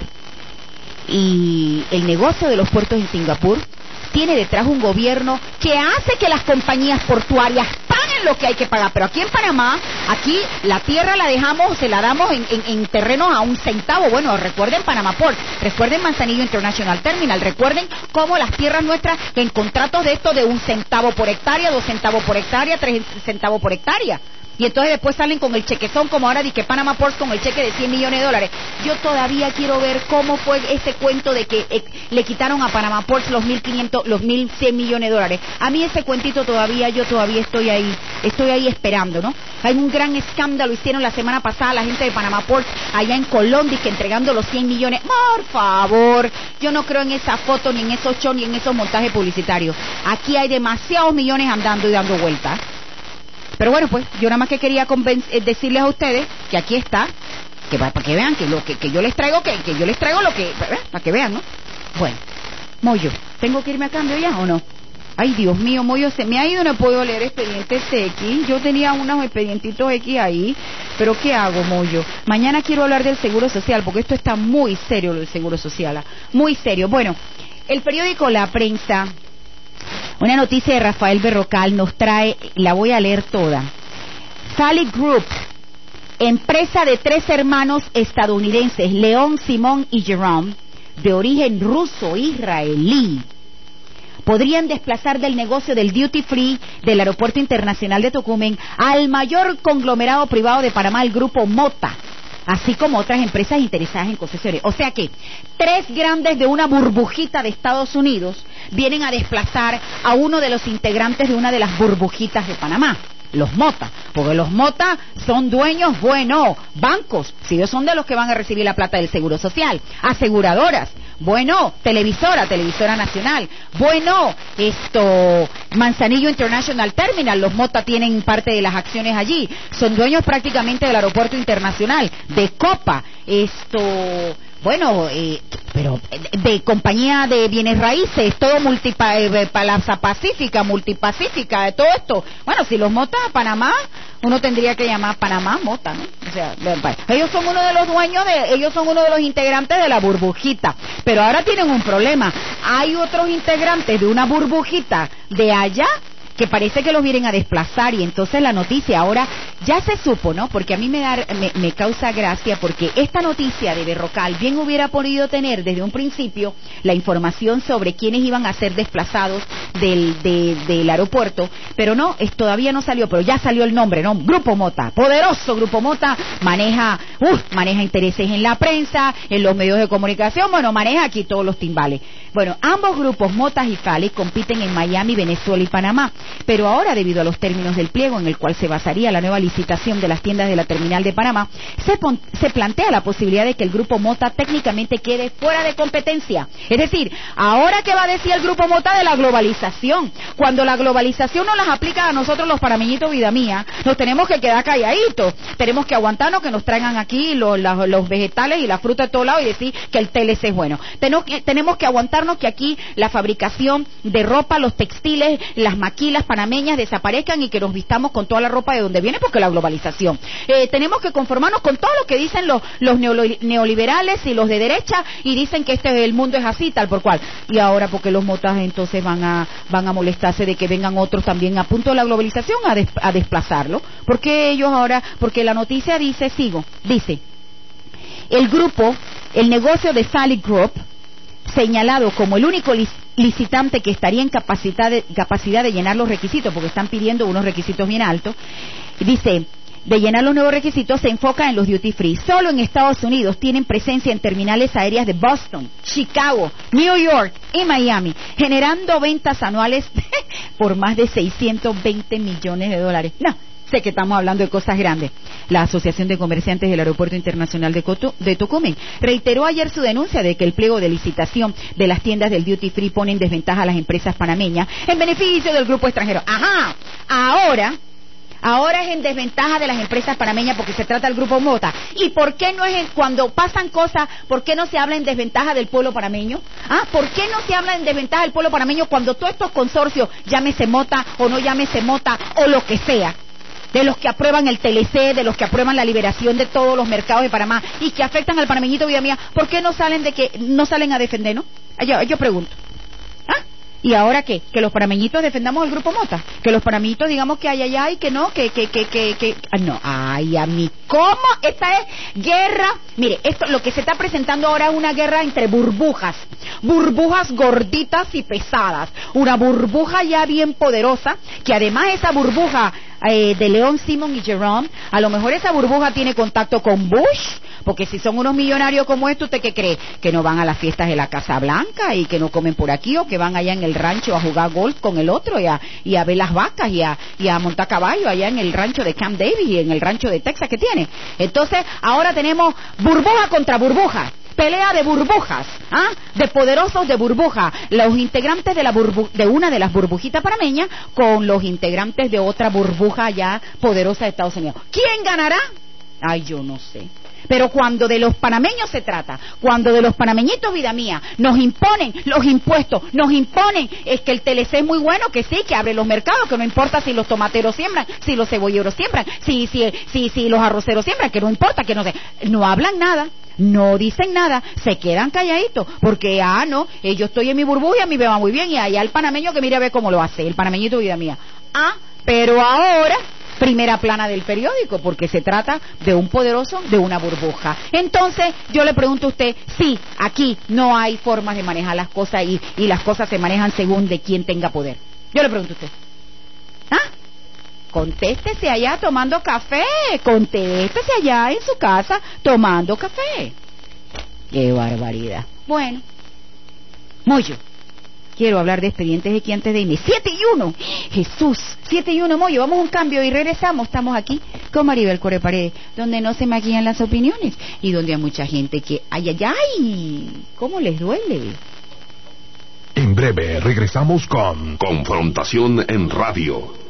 Y el negocio de los puertos en Singapur tiene detrás un gobierno que hace que las compañías portuarias paguen lo que hay que pagar. Pero aquí en Panamá, aquí la tierra la dejamos, se la damos en, en, en terrenos a un centavo. Bueno, recuerden Panamá Port, recuerden Manzanillo International Terminal, recuerden cómo las tierras nuestras en contratos de esto de un centavo por hectárea, dos centavos por hectárea, tres centavos por hectárea. Y entonces después salen con el chequezón, como ahora di que Panama Ports con el cheque de cien millones de dólares. Yo todavía quiero ver cómo fue ese cuento de que eh, le quitaron a Panama Ports los mil quinientos, los mil cien millones de dólares. A mí ese cuentito todavía, yo todavía estoy ahí, estoy ahí esperando, ¿no? Hay un gran escándalo, hicieron la semana pasada la gente de Panama Ports allá en Colombia, que entregando los cien millones. Por favor, yo no creo en esa foto, ni en esos shows, ni en esos montajes publicitarios. Aquí hay demasiados millones andando y dando vueltas. Pero bueno, pues yo nada más que quería convenc- decirles a ustedes que aquí está, que para que vean que lo que, que yo les traigo, que, que yo les traigo lo que, ¿eh? Para que vean, ¿no? Bueno, Moyo, ¿tengo que irme a cambio ya o no? Ay, Dios mío, Moyo, se me ha ido, no puedo leer expedientes X. Yo tenía unos expedientitos X ahí, pero ¿qué hago, Moyo? Mañana quiero hablar del Seguro Social, porque esto está muy serio, lo del Seguro Social, ¿eh? Muy serio. Bueno, el periódico La Prensa, una noticia de Rafael Berrocal nos trae, la voy a leer toda. Sally Group, empresa de tres hermanos estadounidenses, León, Simón y Jerome, de origen ruso-israelí, podrían desplazar del negocio del duty free del Aeropuerto Internacional de Tocumen al mayor conglomerado privado de Panamá, el Grupo Mota, así como otras empresas interesadas en concesiones. O sea que tres grandes de una burbujita de Estados Unidos vienen a desplazar a uno de los integrantes de una de las burbujitas de Panamá, los Mota, porque los Mota son dueños, bueno, bancos, si ellos son de los que van a recibir la plata del Seguro Social, aseguradoras, bueno, televisora, televisora nacional, bueno, esto, Manzanillo International Terminal, los Mota tienen parte de las acciones allí, son dueños prácticamente del aeropuerto internacional, de Copa, esto, bueno, eh, pero de, de compañía de bienes raíces, todo multipa, eh, Plaza Pacífica, Multipacífica, de todo esto. Bueno, si los Mota a Panamá, uno tendría que llamar Panamá Mota, ¿no? O sea, ellos son uno de los dueños de, ellos son uno de los integrantes de la burbujita, pero ahora tienen un problema. Hay otros integrantes de una burbujita de allá que parece que los vienen a desplazar, y entonces la noticia ahora ya se supo, ¿no? Porque a mí me, da, me, me causa gracia, porque esta noticia de Berrocal bien hubiera podido tener desde un principio la información sobre quiénes iban a ser desplazados del, de, del aeropuerto, pero no, es, todavía no salió, pero ya salió el nombre, ¿no? Grupo Mota, poderoso Grupo Mota, maneja, uh, maneja intereses en la prensa, en los medios de comunicación, bueno, maneja aquí todos los timbales. Bueno, ambos grupos, Motas y Fali, compiten en Miami, Venezuela y Panamá, pero ahora, debido a los términos del pliego en el cual se basaría la nueva licitación de las tiendas de la terminal de Panamá, se, pon, se plantea la posibilidad de que el Grupo Mota técnicamente quede fuera de competencia. Es decir, ahora, ¿qué va a decir el Grupo Mota de la globalización? Cuando la globalización nos las aplica a nosotros los panameñitos, vida mía, nos tenemos que quedar calladitos, tenemos que aguantarnos que nos traigan aquí los, los, los vegetales y la fruta de todos lados y decir que el T L C es bueno. Tenemos que, tenemos que aguantarnos que aquí la fabricación de ropa, los textiles, las maquilas panameñas desaparezcan y que nos vistamos con toda la ropa de donde viene, porque la globalización. Eh, tenemos que conformarnos con todo lo que dicen los, los neoliberales y los de derecha, y dicen que este el mundo es así, tal por cual. Y ahora, porque los motas entonces van a van a molestarse de que vengan otros también a punto de la globalización a, des, a desplazarlo. Porque ellos ahora, porque la noticia dice, sigo, dice, el grupo, el negocio de Sally Group, señalado como el único licitante que estaría en capacidad de, capacidad de llenar los requisitos, porque están pidiendo unos requisitos bien altos, dice, de llenar los nuevos requisitos, se enfoca en los duty free. Solo en Estados Unidos tienen presencia en terminales aéreas de Boston, Chicago, New York y Miami, generando ventas anuales por más de seiscientos veinte millones de dólares. No, sé que estamos hablando de cosas grandes. La Asociación de Comerciantes del Aeropuerto Internacional de, Coto, de Tocumen reiteró ayer su denuncia de que el pliego de licitación de las tiendas del duty free pone en desventaja a las empresas panameñas en beneficio del grupo extranjero. Ajá, ahora... Ahora es en desventaja de las empresas panameñas porque se trata del Grupo Mota. ¿Y por qué no es en, cuando pasan cosas, por qué no se habla en desventaja del pueblo panameño? ¿Ah? ¿Por qué no se habla en desventaja del pueblo panameño cuando todos estos consorcios, llámese Mota o no llámese Mota o lo que sea, de los que aprueban el T L C, de los que aprueban la liberación de todos los mercados de Panamá y que afectan al panameñito, vida mía, ¿por qué no salen de que no salen a defendernos? Yo, yo pregunto. ¿Ah? ¿Y ahora qué? Que los panameñitos defendamos al Grupo Mota, que los panameñitos digamos que ay, ay, ay, que no, que, que, que, que, que... Ah, no, ay, a mí, ¿cómo? Esta es guerra, mire, esto, lo que se está presentando ahora es una guerra entre burbujas, burbujas gorditas y pesadas, una burbuja ya bien poderosa, que además esa burbuja eh, de León, Simon y Jerome, a lo mejor esa burbuja tiene contacto con Bush, porque si son unos millonarios como estos, ¿usted qué cree? Que no van a las fiestas de la Casa Blanca y que no comen por aquí, o que van allá en el rancho a jugar golf con el otro y a, y a ver las vacas y a, y a montar caballo allá en el rancho de Camp David y en el rancho de Texas que tiene. Entonces, ahora tenemos burbuja contra burbuja. Pelea de burbujas, ¿ah? De poderosos de burbuja, los integrantes de la burbu de una de las burbujitas panameñas con los integrantes de otra burbuja ya poderosa de Estados Unidos. ¿Quién ganará? Ay, yo no sé. Pero cuando de los panameños se trata, cuando de los panameñitos, vida mía, nos imponen los impuestos, nos imponen, es que el T L C es muy bueno, que sí, que abre los mercados, que no importa si los tomateros siembran, si los cebolleros siembran, si, si, si, si los arroceros siembran, que no importa, que no sé, no hablan nada. No dicen nada, se quedan calladitos, porque, ah, no, eh, yo estoy en mi burbuja, a mí me va muy bien, y allá el panameño que mire a ver cómo lo hace, el panameñito, vida mía. Ah, pero ahora, primera plana del periódico, porque se trata de un poderoso, de una burbuja. Entonces, yo le pregunto a usted, sí, aquí no hay formas de manejar las cosas y, y las cosas se manejan según de quien tenga poder. Yo le pregunto a usted, ¿ah? Contéstese allá tomando café, contéstese allá en su casa tomando café. ¡Qué barbaridad! Bueno, Moyo, quiero hablar de expedientes de aquí antes de irme. ¡Siete y uno! ¡Jesús! ¡Siete y uno, Moyo! Vamos a un cambio y regresamos. Estamos aquí con Maribel Cuervo de Paredes, donde no se maquillan las opiniones y donde hay mucha gente que... ¡Ay, ay, ay! ¿Cómo les duele? En breve regresamos con Confrontación en Radio.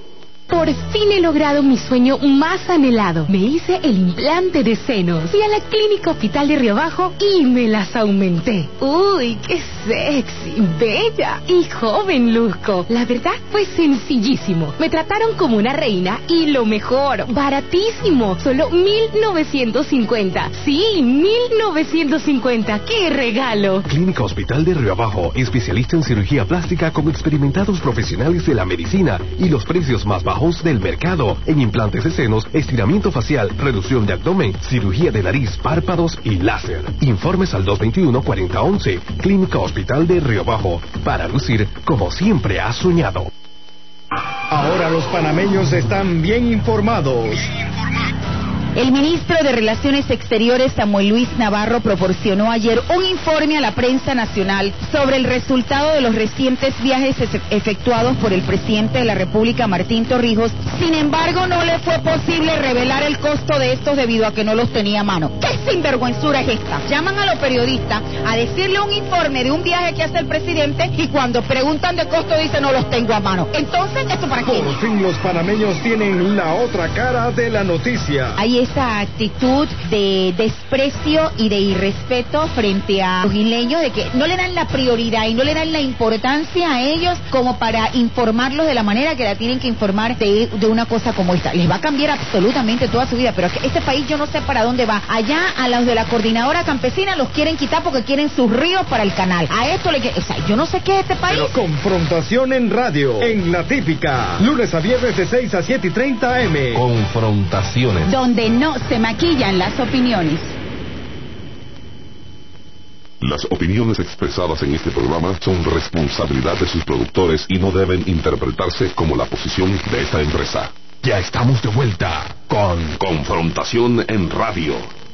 Por fin he logrado mi sueño más anhelado. Me hice el implante de senos. Fui a la Clínica Hospital de Río Bajo y me las aumenté. Uy, qué sexy, bella y joven luzco. La verdad fue sencillísimo. Me trataron como una reina y lo mejor, baratísimo. Solo mil novecientos cincuenta. Sí, mil novecientos cincuenta. ¡Qué regalo! Clínica Hospital de Río Abajo, especialista en cirugía plástica con experimentados profesionales de la medicina y los precios más bajos del mercado en implantes de senos, estiramiento facial, reducción de abdomen, cirugía de nariz, párpados y láser. Informes al dos veintiuno, cuarenta once. Clínica Hospital de Río Bajo, para lucir como siempre has soñado. Ahora los panameños están bien informados. El ministro de Relaciones Exteriores, Samuel Luis Navarro, proporcionó ayer un informe a la prensa nacional sobre el resultado de los recientes viajes efectuados por el presidente de la República, Martín Torrijos. Sin embargo, no le fue posible revelar el costo de estos debido a que no los tenía a mano. ¿Qué sinvergüenzura es esta? Llaman a los periodistas a decirle un informe de un viaje que hace el presidente y cuando preguntan de costo dicen no los tengo a mano. Entonces, ¿esto para qué? Por fin los panameños tienen la otra cara de la noticia. Ahí esa actitud de desprecio y de irrespeto frente a los isleños, de que no le dan la prioridad y no le dan la importancia a ellos como para informarlos de la manera que la tienen que informar de, de una cosa como esta. Les va a cambiar absolutamente toda su vida, pero este país yo no sé para dónde va. Allá a los de la coordinadora campesina los quieren quitar porque quieren sus ríos para el canal. A esto le quieren... O sea, yo no sé qué es este país. Pero confrontación en radio, en La Típica, lunes a viernes de seis a siete y treinta a eme. Confrontaciones. Donde no se maquillan las opiniones. Las opiniones expresadas en este programa son responsabilidad de sus productores y no deben interpretarse como la posición de esta empresa. Ya estamos de vuelta con Confrontación en Radio.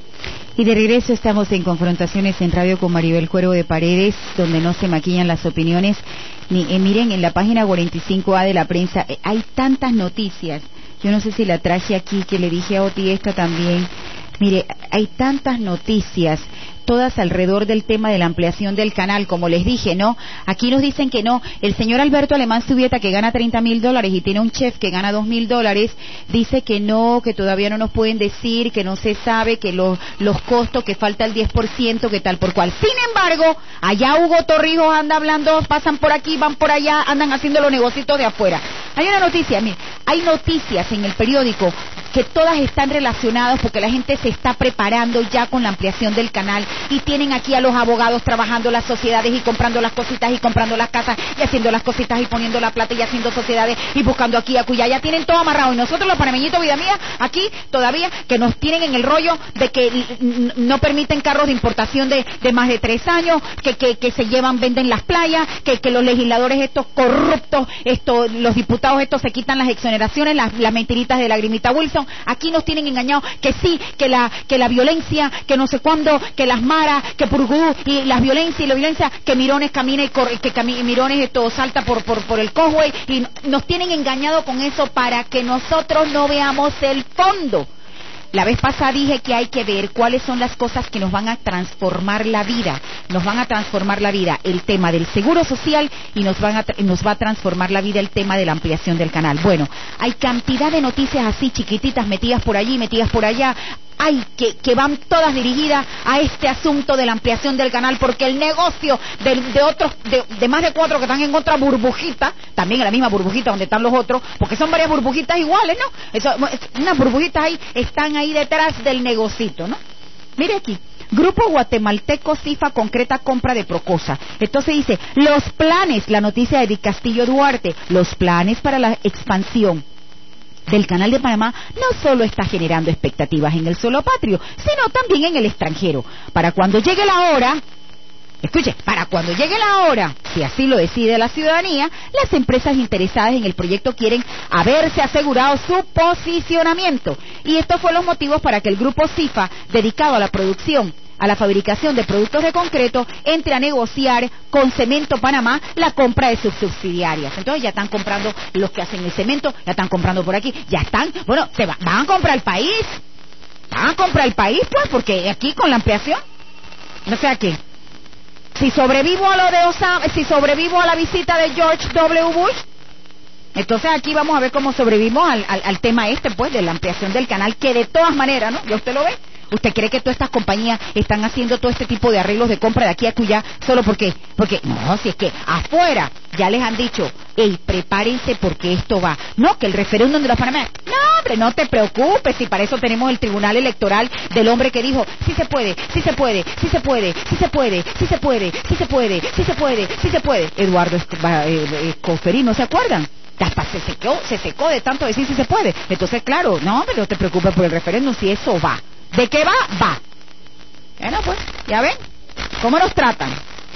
Y de regreso estamos en Confrontaciones en Radio con Maribel Cuervo de Paredes, donde no se maquillan las opiniones. Ni, eh, miren, en la página cuarenta y cinco A de la prensa eh, hay tantas noticias. Yo no sé si la traje aquí, que le dije a Oti esta también. Mire, hay tantas noticias, todas alrededor del tema de la ampliación del canal, como les dije, ¿no? Aquí nos dicen que no. El señor Alberto Alemán Subieta, que gana treinta mil dólares y tiene un chef que gana dos mil dólares, dice que no, que todavía no nos pueden decir, que no se sabe, que los, los costos, que falta el diez por ciento, que tal por cual. Sin embargo, allá Hugo Torrijos anda hablando, pasan por aquí, van por allá, andan haciendo los negocios de afuera. Hay una noticia, mire, hay noticias en el periódico que todas están relacionadas porque la gente se está preparando ya con la ampliación del canal y tienen aquí a los abogados trabajando las sociedades y comprando las cositas y comprando las casas y haciendo las cositas y poniendo la plata y haciendo sociedades y buscando aquí, acullá, ya tienen todo amarrado. Y nosotros los panameñitos, vida mía, aquí todavía que nos tienen en el rollo de que no permiten carros de importación de, de más de tres años, que, que, que se llevan, venden las playas, que, que los legisladores estos corruptos, estos, los diputados estos se quitan las exoneraciones, las, las mentiritas de Lagrimita Wilson. Aquí nos tienen engañados que sí, que la que la violencia, que no sé cuándo, que las maras, que Purgú y las violencias y la violencia, que Mirones camina y corre, que cami, Mirones esto salta por, por por el causeway y nos tienen engañados con eso para que nosotros no veamos el fondo. La vez pasada dije que hay que ver cuáles son las cosas que nos van a transformar la vida. Nos van a transformar la vida el tema del seguro social y nos, van a, nos va a transformar la vida el tema de la ampliación del canal. Bueno, hay cantidad de noticias así chiquititas metidas por allí, metidas por allá. Hay que, que van todas dirigidas a este asunto de la ampliación del canal, porque el negocio de, de otros, de, de más de cuatro que están en otra burbujita, también en la misma burbujita donde están los otros, porque son varias burbujitas iguales, ¿no? Eso, unas burbujitas ahí, están ahí detrás del negocito, ¿no? Mire aquí, Grupo Guatemalteco CIFA concreta compra de Procosa. Entonces dice, los planes, la noticia de Di Castillo Duarte, los planes para la expansión del Canal de Panamá no solo está generando expectativas en el suelo patrio, sino también en el extranjero. Para cuando llegue la hora, escuche, para cuando llegue la hora, si así lo decide la ciudadanía, las empresas interesadas en el proyecto quieren haberse asegurado su posicionamiento. Y estos fueron los motivos para que el grupo CIFA, dedicado a la producción, a la fabricación de productos de concreto, entre a negociar con Cemento Panamá la compra de sus subsidiarias. Entonces ya están comprando los que hacen el cemento, ya están comprando por aquí, ya están, bueno, se va, van a comprar el país, van a comprar el país, pues, porque aquí con la ampliación, no sé a qué. Si sobrevivo a lo de Osama, si sobrevivo a la visita de George W. Bush, Entonces aquí vamos a ver cómo sobrevivimos al, al, al tema este, pues, de la ampliación del canal, que de todas maneras, ¿no? ¿Ya usted lo ve? ¿Usted cree que todas estas compañías están haciendo todo este tipo de arreglos de compra de aquí a allá solo porque, porque, no, si es que afuera ya les han dicho, hey, prepárense porque esto va, no, que el referéndum de los panameños, no, hombre, no te preocupes, si para eso tenemos el tribunal electoral del hombre que dijo, sí se puede, sí se puede, sí se puede, sí se puede, sí se puede, sí se puede, sí se puede, sí se puede, Eduardo Escoferín, ¿no se acuerdan? Hasta se secó, se secó de tanto decir si se puede. Entonces, claro, no, hombre, no te preocupes por el referéndum, si eso va. ¿De qué va? Va. Bueno, pues, ya ven cómo nos tratan.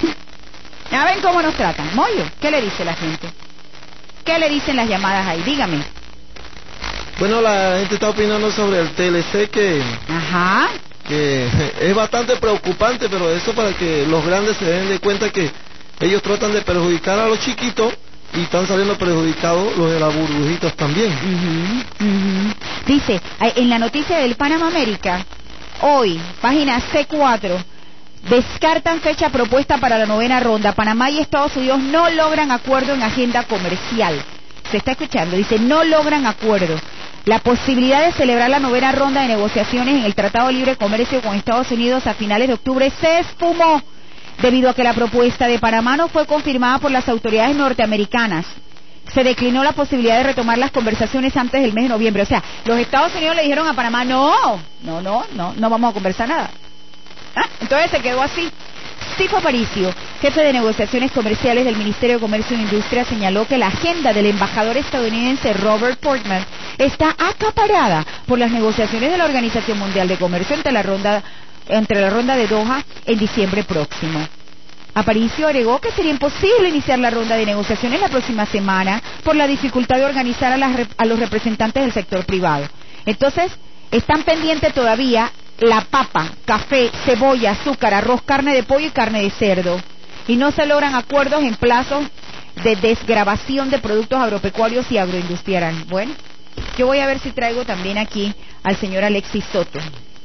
Ya ven cómo nos tratan. Moyo, ¿qué le dice la gente? ¿Qué le dicen las llamadas ahí? Dígame. Bueno, la gente está opinando sobre el T L C que... Ajá. Que es bastante preocupante, pero eso para que los grandes se den de cuenta que ellos tratan de perjudicar a los chiquitos y están saliendo perjudicados los de las burbujitas también. Uh-huh, uh-huh. Dice, en la noticia del Panama América, hoy, página C cuatro, descartan fecha propuesta para la novena ronda. Panamá y Estados Unidos no logran acuerdo en agenda comercial. Se está escuchando, dice, no logran acuerdo. La posibilidad de celebrar la novena ronda de negociaciones en el Tratado de Libre Comercio con Estados Unidos a finales de octubre se esfumó, debido a que la propuesta de Panamá no fue confirmada por las autoridades norteamericanas. Se declinó la posibilidad de retomar las conversaciones antes del mes de noviembre. O sea, los Estados Unidos le dijeron a Panamá, no, no, no, no, no vamos a conversar nada. ¿Ah? Entonces se quedó así. Sifo Aparicio, jefe de negociaciones comerciales del Ministerio de Comercio e Industria, señaló que la agenda del embajador estadounidense Robert Portman está acaparada por las negociaciones de la Organización Mundial de Comercio entre la ronda entre la ronda de Doha en diciembre próximo. Aparicio agregó que sería imposible iniciar la ronda de negociaciones la próxima semana por la dificultad de organizar a, las, a los representantes del sector privado. Entonces, están pendientes todavía la papa, café, cebolla, azúcar, arroz, carne de pollo y carne de cerdo. Y no se logran acuerdos en plazos de desgravación de productos agropecuarios y agroindustriales. Bueno, yo voy a ver si traigo también aquí al señor Alexis Soto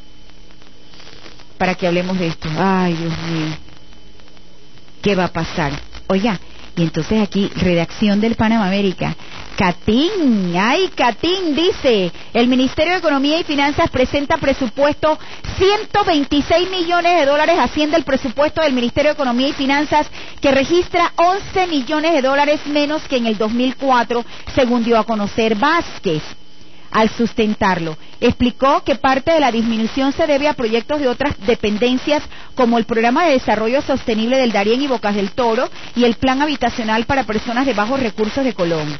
para que hablemos de esto. Ay, Dios mío, ¿qué va a pasar? Oiga, y entonces aquí, redacción del Panamá América, Catín, ay, Catín dice, el Ministerio de Economía y Finanzas presenta presupuesto ciento veintiséis millones de dólares, asciende el presupuesto del Ministerio de Economía y Finanzas, que registra once millones de dólares menos que en el dos mil cuatro, según dio a conocer Vázquez. Al sustentarlo, explicó que parte de la disminución se debe a proyectos de otras dependencias como el Programa de Desarrollo Sostenible del Darién y Bocas del Toro y el Plan Habitacional para Personas de Bajos Recursos de Colón.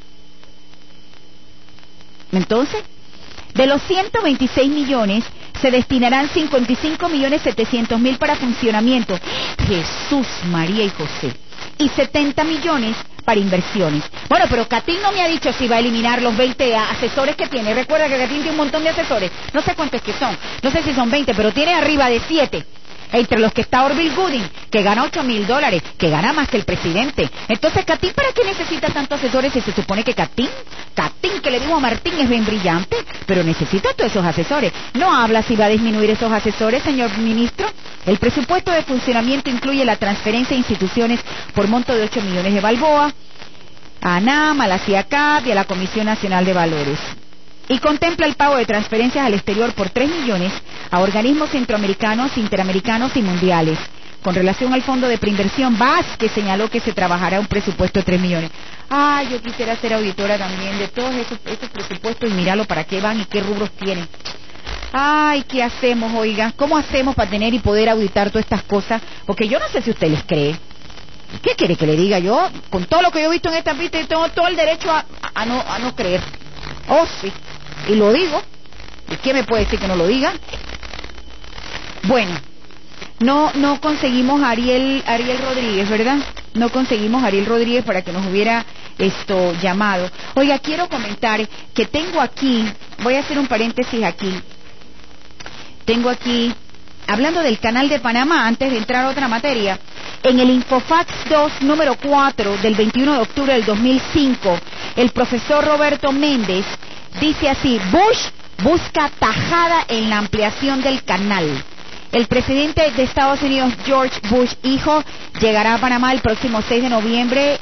Entonces, de los ciento veintiséis millones, se destinarán cincuenta y cinco millones setecientos mil para funcionamiento. Jesús, María y José. Y setenta millones para inversiones. Bueno, pero Catín no me ha dicho si va a eliminar los veinte asesores que tiene. Recuerda que Catín tiene un montón de asesores. No sé cuántos que son. No sé si son veinte, pero tiene arriba de siete. Entre los que está Orville Gooding, que gana ocho mil dólares, que gana más que el presidente. Entonces, Catín, ¿para qué necesita tantos asesores si se supone que Catín, Catín que le dijo a Martín es bien brillante, pero necesita todos esos asesores? No habla si va a disminuir esos asesores, señor ministro. El presupuesto de funcionamiento incluye la transferencia a instituciones por monto de ocho millones de balboa, a ANAM, a la CIACAP y a la Comisión Nacional de Valores. Y contempla el pago de transferencias al exterior por tres millones a organismos centroamericanos, interamericanos y mundiales. Con relación al fondo de preinversión, Vázquez señaló que se trabajará un presupuesto de tres millones. Ay, yo quisiera ser auditora también de todos esos, esos presupuestos y mirarlo para qué van y qué rubros tienen. Ay, ¿qué hacemos, oiga? ¿Cómo hacemos para tener y poder auditar todas estas cosas? Porque yo no sé si usted les cree. ¿Qué quiere que le diga yo? Con todo lo que yo he visto en esta pista, tengo todo el derecho a, a, no, a no creer. Oh, sí. Y lo digo. ¿Y quién me puede decir que no lo diga? Bueno, no no conseguimos a Ariel, Ariel Rodríguez, ¿verdad? No conseguimos a Ariel Rodríguez para que nos hubiera esto llamado. Oiga, quiero comentar que tengo aquí, voy a hacer un paréntesis aquí. Tengo aquí, hablando del Canal de Panamá, antes de entrar a otra materia, en el Infofax dos número cuatro del veintiuno de octubre del dos mil cinco, el profesor Roberto Méndez dice así: Bush busca tajada en la ampliación del canal. El presidente de Estados Unidos, George Bush hijo, llegará a Panamá el próximo seis de noviembre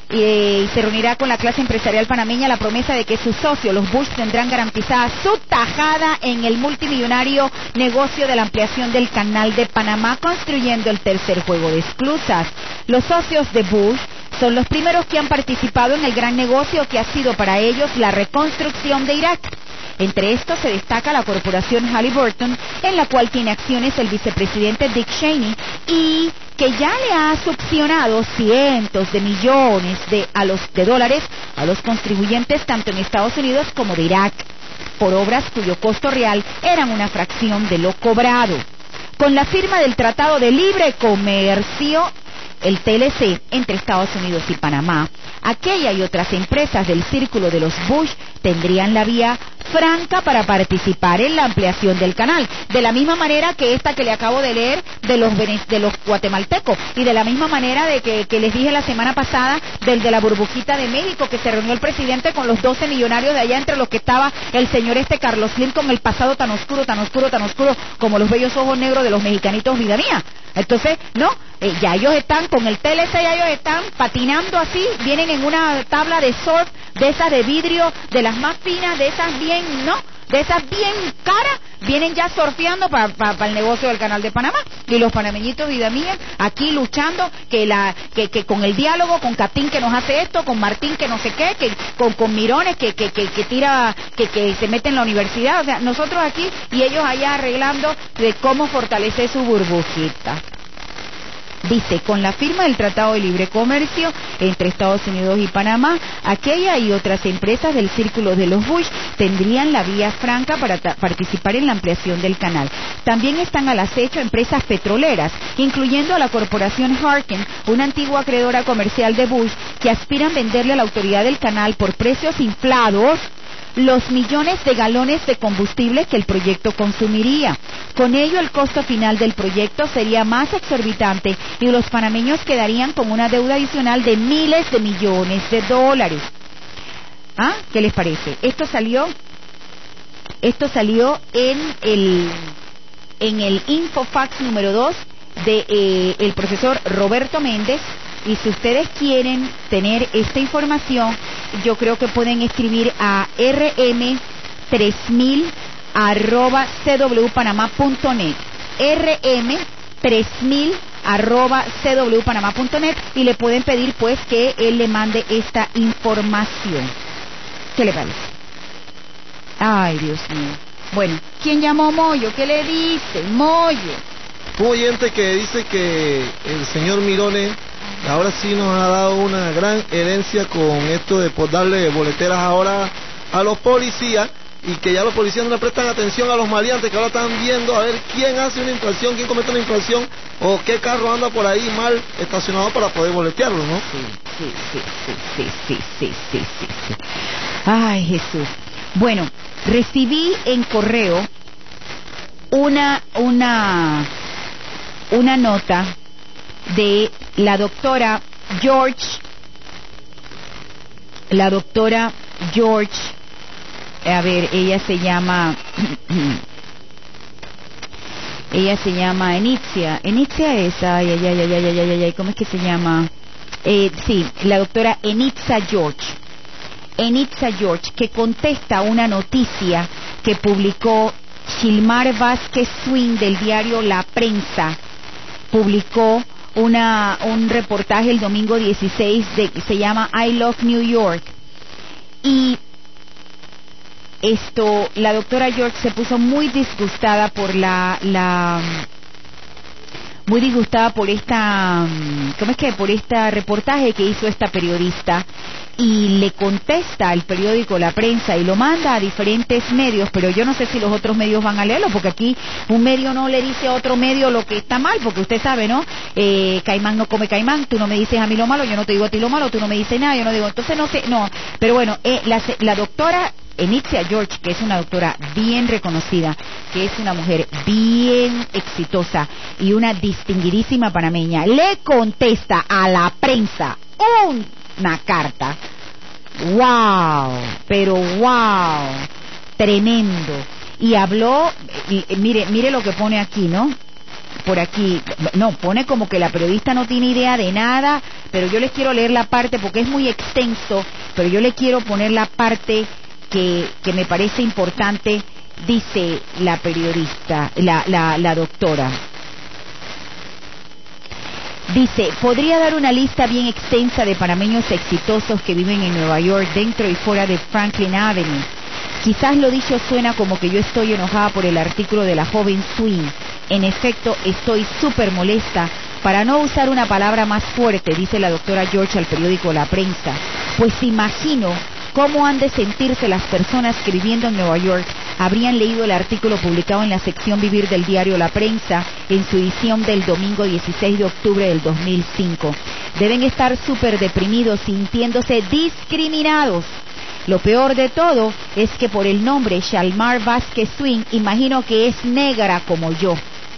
y se reunirá con la clase empresarial panameña la promesa de que sus socios, los Bush, tendrán garantizada su tajada en el multimillonario negocio de la ampliación del canal de Panamá, construyendo el tercer juego de esclusas. Los socios de Bush son los primeros que han participado en el gran negocio que ha sido para ellos la reconstrucción de Irak. Entre estos se destaca la corporación Halliburton, en la cual tiene acciones el vicepresidente Dick Cheney y que ya le ha succionado cientos de millones de, a los, de dólares a los contribuyentes tanto en Estados Unidos como de Irak, por obras cuyo costo real eran una fracción de lo cobrado. Con la firma del Tratado de Libre Comercio, el T L C, entre Estados Unidos y Panamá, aquella y otras empresas del círculo de los Bush tendrían la vía franca para participar en la ampliación del canal, de la misma manera que esta que le acabo de leer de los de los guatemaltecos, y de la misma manera de que, que les dije la semana pasada del de la burbujita de México, que se reunió el presidente con los doce millonarios de allá, entre los que estaba el señor este Carlos Slim, con el pasado tan oscuro, tan oscuro, tan oscuro como los bellos ojos negros de los mexicanitos vida mía. Entonces, no, eh, ya ellos están con el T L C, ya ellos están patinando así, vienen en una tabla de surf, de esas de vidrio, de las más finas, de esas bien, ¿no? De esas bien caras, vienen ya surfeando para pa, pa el negocio del canal de Panamá. Y los panameñitos, vida mía, aquí luchando, que la que, que con el diálogo, con Catín que nos hace esto, con Martín que no sé qué, que con, con Mirones que, que, que, que tira, que, que se mete en la universidad. O sea, nosotros aquí y ellos allá arreglando de cómo fortalecer su burbujita. Dice, con la firma del Tratado de Libre Comercio entre Estados Unidos y Panamá, aquella y otras empresas del círculo de los Bush tendrían la vía franca para participar en la ampliación del canal. También están al acecho empresas petroleras, incluyendo a la corporación Harken, una antigua acreedora comercial de Bush, que aspiran venderle a la autoridad del canal por precios inflados los millones de galones de combustible que el proyecto consumiría. Con ello, el costo final del proyecto sería más exorbitante y los panameños quedarían con una deuda adicional de miles de millones de dólares. ¿Ah? ¿Qué les parece? Esto salió, esto salió en el, en el Infofax número dos de eh, el profesor Roberto Méndez. Y si ustedes quieren tener esta información, yo creo que pueden escribir a r m tres mil arroba c w panamá punto net, r m tres mil arroba c w panamá punto net, y le pueden pedir pues que él le mande esta información. ¿Qué le parece? Ay, Dios mío. Bueno, ¿quién llamó Moyo? ¿Qué le dice? Moyo. Un oyente que dice que el señor Mirones ahora sí nos ha dado una gran herencia con esto de por darle boleteras ahora a los policías, y que ya los policías no le prestan atención a los maleantes, que ahora están viendo a ver quién hace una infracción, quién comete una infracción o qué carro anda por ahí mal estacionado para poder boletearlo, ¿no? Sí, sí, sí, sí, sí, sí, sí, sí, sí, sí. Ay, Jesús. Bueno, recibí en correo una, una, una nota de la doctora George, la doctora George, a ver, ella se llama, ella se llama Enitzia, Enitzia es, ay, ay, ay, ay, ay, ay, ay, ¿cómo es que se llama? Eh, sí, la doctora Enitzia George, Enitzia George, que contesta una noticia que publicó Gilmar Vázquez Swing del diario La Prensa. Publicó una, un reportaje el domingo dieciséis de, se llama I Love New York, y esto, la doctora George se puso muy disgustada por la, la muy disgustada por esta, ¿cómo es que? Por este reportaje que hizo esta periodista, y le contesta al periódico La Prensa y lo manda a diferentes medios, pero yo no sé si los otros medios van a leerlo, porque aquí un medio no le dice a otro medio lo que está mal, porque usted sabe, ¿no? Eh, Caimán no come caimán, tú no me dices a mí lo malo, yo no te digo a ti lo malo, tú no me dices nada, yo no digo, entonces no sé, no, pero bueno, eh, la, la doctora Enitzia George, que es una doctora bien reconocida, que es una mujer bien exitosa y una distinguidísima panameña, le contesta a La Prensa una carta, wow, pero wow, tremendo, y habló, y, y, mire, mire lo que pone aquí, ¿no? Por aquí, no, pone como que la periodista no tiene idea de nada, pero yo les quiero leer la parte porque es muy extenso, pero yo le quiero poner la parte que, que me parece importante. Dice la periodista, la, la, la doctora. Dice, podría dar una lista bien extensa de panameños exitosos que viven en Nueva York, dentro y fuera de Franklin Avenue. Quizás lo dicho suena como que yo estoy enojada por el artículo de la joven Swing. En efecto, estoy súper molesta, para no usar una palabra más fuerte, dice la doctora George al periódico La Prensa. Pues imagino cómo han de sentirse las personas que viviendo en Nueva York habrían leído el artículo publicado en la sección Vivir del diario La Prensa en su edición del domingo dieciséis de octubre del dos mil cinco. Deben estar súper deprimidos, sintiéndose discriminados. Lo peor de todo es que por el nombre Shalmar Vázquez Swing, imagino que es negra como yo.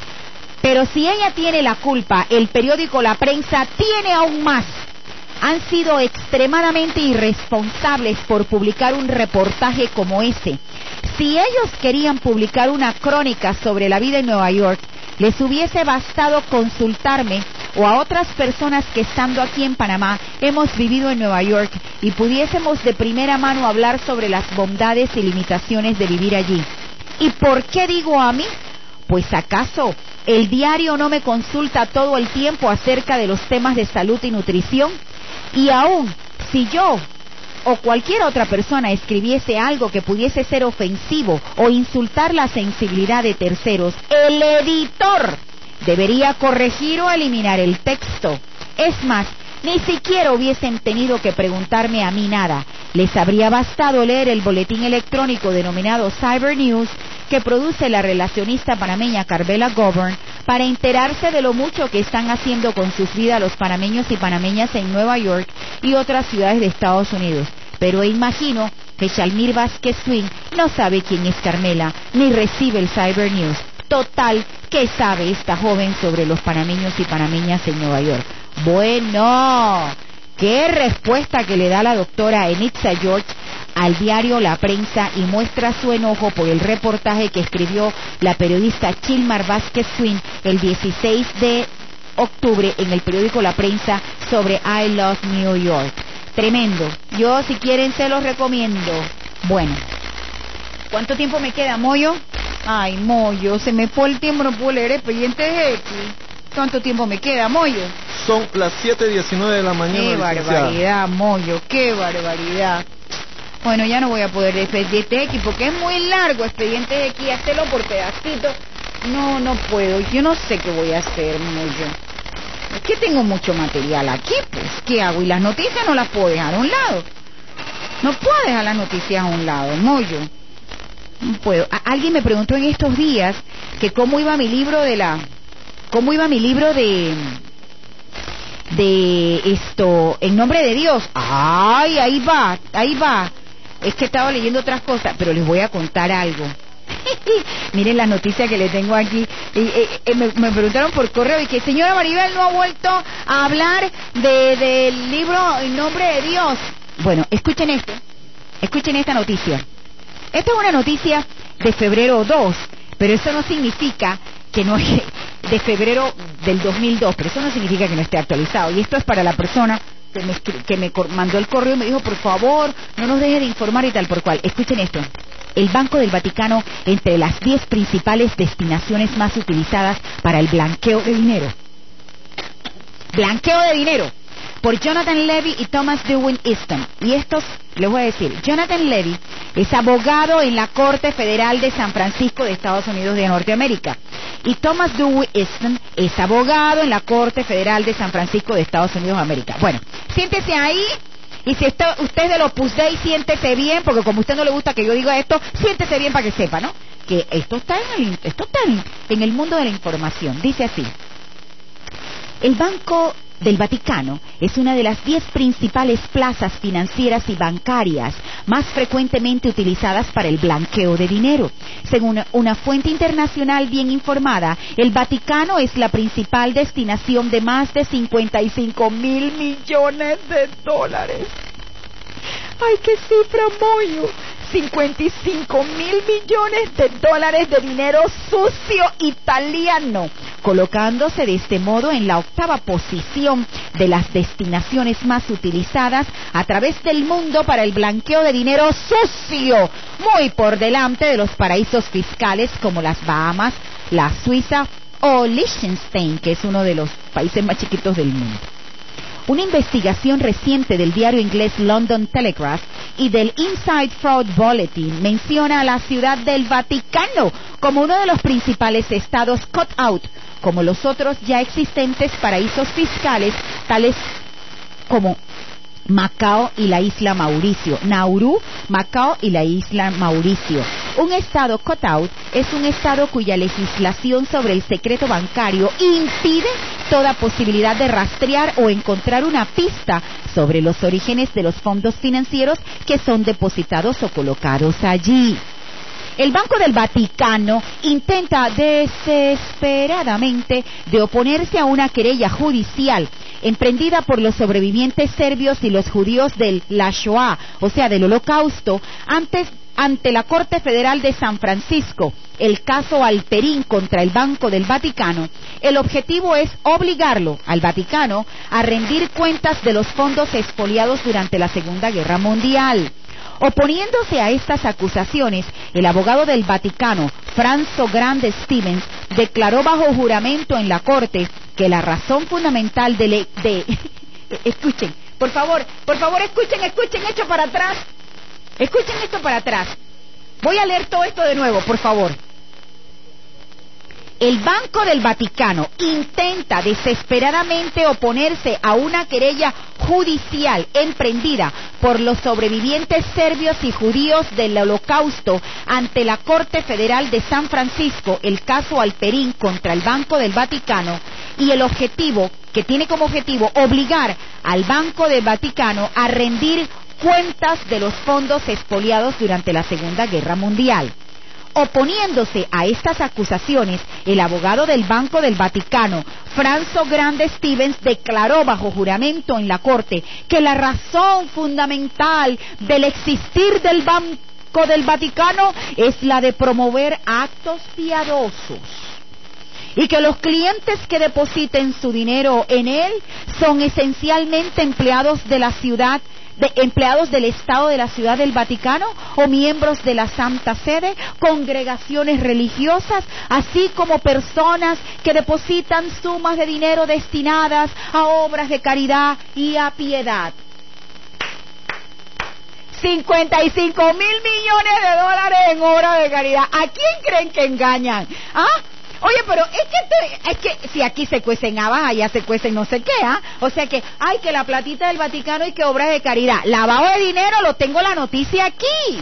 Pero si ella tiene la culpa, el periódico La Prensa tiene aún más. Han sido extremadamente irresponsables por publicar un reportaje como ese. Si ellos querían publicar una crónica sobre la vida en Nueva York, les hubiese bastado consultarme o a otras personas que estando aquí en Panamá hemos vivido en Nueva York y pudiésemos de primera mano hablar sobre las bondades y limitaciones de vivir allí. ¿Y por qué digo a mí? Pues acaso el diario no me consulta todo el tiempo acerca de los temas de salud y nutrición. Y aún si yo o cualquier otra persona escribiese algo que pudiese ser ofensivo o insultar la sensibilidad de terceros, el editor debería corregir o eliminar el texto. Es más, ni siquiera hubiesen tenido que preguntarme a mí nada. Les habría bastado leer el boletín electrónico denominado Cyber News que produce la relacionista panameña Carvela Govern para enterarse de lo mucho que están haciendo con sus vidas los panameños y panameñas en Nueva York y otras ciudades de Estados Unidos. Pero imagino que Shalmir Vázquez Swing no sabe quién es Carmela, ni recibe el Cyber News. Total, ¿qué sabe esta joven sobre los panameños y panameñas en Nueva York? Bueno, qué respuesta que le da la doctora Enitza George al diario La Prensa y muestra su enojo por el reportaje que escribió la periodista Chilmar Vázquez Swing el dieciséis de octubre en el periódico La Prensa sobre I Love New York. Tremendo. Yo, si quieren, se los recomiendo. Bueno, ¿cuánto tiempo me queda, Moyo? Ay, Moyo, se me fue el tiempo, no puedo leer Expedientes X. ¿Cuánto tiempo me queda, Moyo? Son las siete diecinueve de la mañana. Qué barbaridad, Moyo, qué barbaridad. Bueno, ya no voy a poder de Expedientes X porque es muy largo Expedientes X, hacerlo por pedacitos. No, no puedo, yo no sé qué voy a hacer, Moyo. Es que tengo mucho material aquí, pues, ¿qué hago? Y las noticias no las puedo dejar a un lado. No puedo dejar las noticias a un lado, Moyo. No puedo. A- alguien me preguntó en estos días que cómo iba mi libro de la... ¿Cómo iba mi libro de... de esto, En Nombre de Dios? Ay, ahí va, ahí va. Es que estaba leyendo otras cosas, pero les voy a contar algo. Miren la noticia que le tengo aquí. Y, y, y me, me preguntaron por correo y que señora Maribel no ha vuelto a hablar de, del libro En Nombre de Dios. Bueno, escuchen esto. Escuchen esta noticia. Esta es una noticia de febrero dos, pero eso no significa que no es de febrero del dos mil dos, pero eso no significa que no esté actualizado. Y esto es para la persona que me, que me mandó el correo y me dijo, por favor, no nos deje de informar y tal por cual. Escuchen esto. El Banco del Vaticano entre las diez principales destinaciones más utilizadas para el blanqueo de dinero. Blanqueo de dinero. Por Jonathan Levy y Thomas Dewey Easton. Y estos, les voy a decir, Jonathan Levy es abogado en la Corte Federal de San Francisco de Estados Unidos de Norteamérica. Y Thomas Dewey Easton es abogado en la Corte Federal de San Francisco de Estados Unidos de América. Bueno, siéntese ahí. Y si está, usted es de los Opus Dei, siéntese bien, porque como a usted no le gusta que yo diga esto, siéntese bien para que sepa, ¿no? Que esto está en el, esto está en, en el mundo de la información. Dice así. El Banco del Vaticano es una de las diez principales plazas financieras y bancarias más frecuentemente utilizadas para el blanqueo de dinero. Según una fuente internacional bien informada, el Vaticano es la principal destinación de más de cincuenta y cinco mil millones de dólares. ¡Ay, qué cifra, Moyo! cincuenta y cinco mil millones de dólares de dinero sucio italiano, colocándose de este modo en la octava posición de las destinaciones más utilizadas a través del mundo para el blanqueo de dinero sucio, muy por delante de los paraísos fiscales como las Bahamas, la Suiza o Liechtenstein, que es uno de los países más chiquitos del mundo. Una investigación reciente del diario inglés London Telegraph y del Inside Fraud Bulletin menciona a la Ciudad del Vaticano como uno de los principales estados cut out, como los otros ya existentes paraísos fiscales, tales como Macao y la isla Mauricio, Nauru, Macao y la isla Mauricio. Un estado cut out es un estado cuya legislación sobre el secreto bancario impide toda posibilidad de rastrear o encontrar una pista sobre los orígenes de los fondos financieros que son depositados o colocados allí. El Banco del Vaticano intenta desesperadamente de oponerse a una querella judicial emprendida por los sobrevivientes serbios y los judíos de la Shoah, o sea, del Holocausto, antes ante la Corte Federal de San Francisco, el caso Alperín contra el Banco del Vaticano. El objetivo es obligarlo al Vaticano a rendir cuentas de los fondos expoliados durante la Segunda Guerra Mundial. Oponiéndose a estas acusaciones, el abogado del Vaticano, Franzo Grande Stevens, declaró bajo juramento en la corte que la razón fundamental de... Le, de escuchen, por favor, por favor, escuchen, escuchen esto para atrás. Escuchen esto para atrás. Voy a leer todo esto de nuevo, por favor. El Banco del Vaticano intenta desesperadamente oponerse a una querella judicial emprendida por los sobrevivientes serbios y judíos del Holocausto ante la Corte Federal de San Francisco, el caso Alperín contra el Banco del Vaticano, y el objetivo, que tiene como objetivo obligar al Banco del Vaticano a rendir cuentas de los fondos expoliados durante la Segunda Guerra Mundial. Oponiéndose a estas acusaciones, el abogado del Banco del Vaticano, Franzo Grande Stevens, declaró bajo juramento en la corte que la razón fundamental del existir del Banco del Vaticano es la de promover actos piadosos y que los clientes que depositen su dinero en él son esencialmente empleados de la ciudad de empleados del Estado de la Ciudad del Vaticano o miembros de la Santa Sede, congregaciones religiosas, así como personas que depositan sumas de dinero destinadas a obras de caridad y a piedad. cincuenta y cinco mil millones de dólares en obras de caridad. ¿A quién creen que engañan? ¿Ah? Oye, pero es que, te, es que si aquí se cuecen habas, allá se cuecen no sé qué, ¿ah? O sea que, ay, que la platita del Vaticano y que obras de caridad. Lavado de dinero, lo tengo la noticia aquí.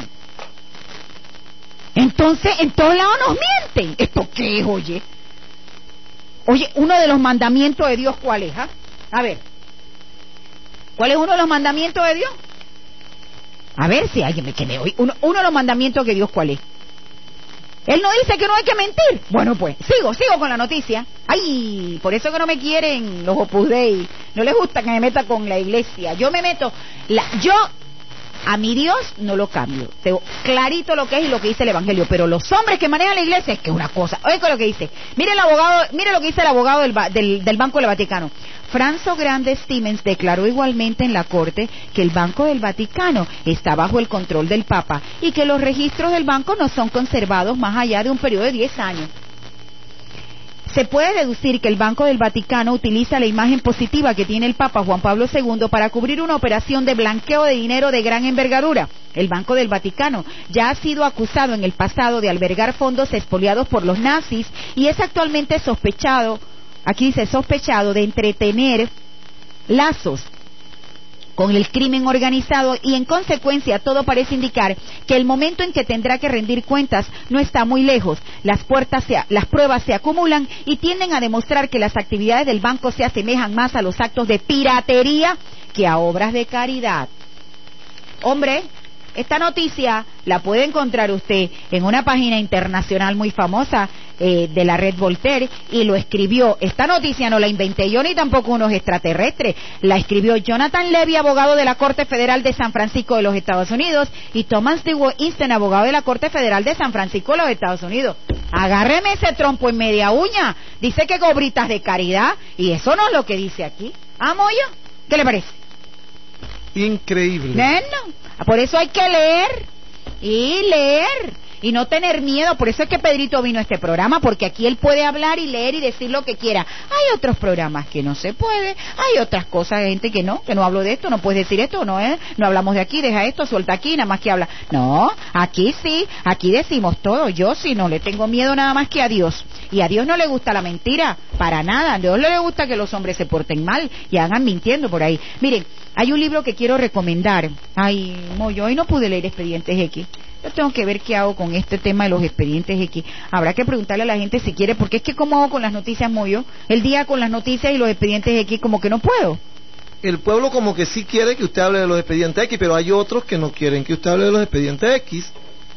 Entonces, en todos lados nos mienten. ¿Esto qué es, oye? Oye, uno de los mandamientos de Dios, ¿cuál es, ah? A ver. ¿Cuál es uno de los mandamientos de Dios? A ver si alguien me quede hoy. Uno, uno de los mandamientos de Dios, ¿cuál es? Él no dice que no hay que mentir. Bueno, pues, sigo, sigo con la noticia. Ay, por eso que no me quieren los Opus Dei. No les gusta que me meta con la iglesia. Yo me meto, la, yo a mi Dios no lo cambio. Tengo clarito lo que es y lo que dice el Evangelio. Pero los hombres que manejan la iglesia es que es una cosa. Oye, con lo que dice. Mire el abogado, mire lo que dice el abogado del, del, del Banco del Vaticano. Franzo Grande Stevens declaró igualmente en la corte que el Banco del Vaticano está bajo el control del Papa y que los registros del banco no son conservados más allá de un periodo de diez años. Se puede deducir que el Banco del Vaticano utiliza la imagen positiva que tiene el Papa Juan Pablo segundo para cubrir una operación de blanqueo de dinero de gran envergadura. El Banco del Vaticano ya ha sido acusado en el pasado de albergar fondos expoliados por los nazis y es actualmente sospechado, aquí dice sospechado, de entretener lazos con el crimen organizado y en consecuencia todo parece indicar que el momento en que tendrá que rendir cuentas no está muy lejos. Las, puertas se, las pruebas se acumulan y tienden a demostrar que las actividades del banco se asemejan más a los actos de piratería que a obras de caridad. Hombre, esta noticia la puede encontrar usted en una página internacional muy famosa eh, de la red Voltaire, y lo escribió. Esta noticia no la inventé yo ni tampoco unos extraterrestres, la escribió Jonathan Levy, abogado de la Corte Federal de San Francisco de los Estados Unidos, y Thomas Stewart Easton, abogado de la Corte Federal de San Francisco de los Estados Unidos. Agárreme ese trompo en media uña. Dice que cobritas de caridad, y eso no es lo que dice aquí. ¿Ah, Moyo? ¿Qué le parece? Increíble. Bueno, por eso hay que leer y leer y no tener miedo. Por eso es que Pedrito vino a este programa, porque aquí él puede hablar y leer y decir lo que quiera. Hay otros programas que no se puede, hay otras cosas, gente que no, que no hablo de esto, no puedes decir esto, no es, no hablamos de aquí, deja esto, suelta aquí, nada más que habla. No, aquí sí, aquí decimos todo. Yo sí no le tengo miedo nada más que a Dios, y a Dios no le gusta la mentira, para nada. A Dios le gusta que los hombres se porten mal y hagan mintiendo por ahí. Miren, hay un libro que quiero recomendar. Ay, Moyo, hoy no pude leer Expedientes X. Yo tengo que ver qué hago con este tema de los Expedientes X. Habrá que preguntarle a la gente si quiere, porque es que ¿cómo hago con las noticias, Moyo? El día con las noticias y los Expedientes X como que no puedo. El pueblo como que sí quiere que usted hable de los Expedientes X, pero hay otros que no quieren que usted hable de los Expedientes X.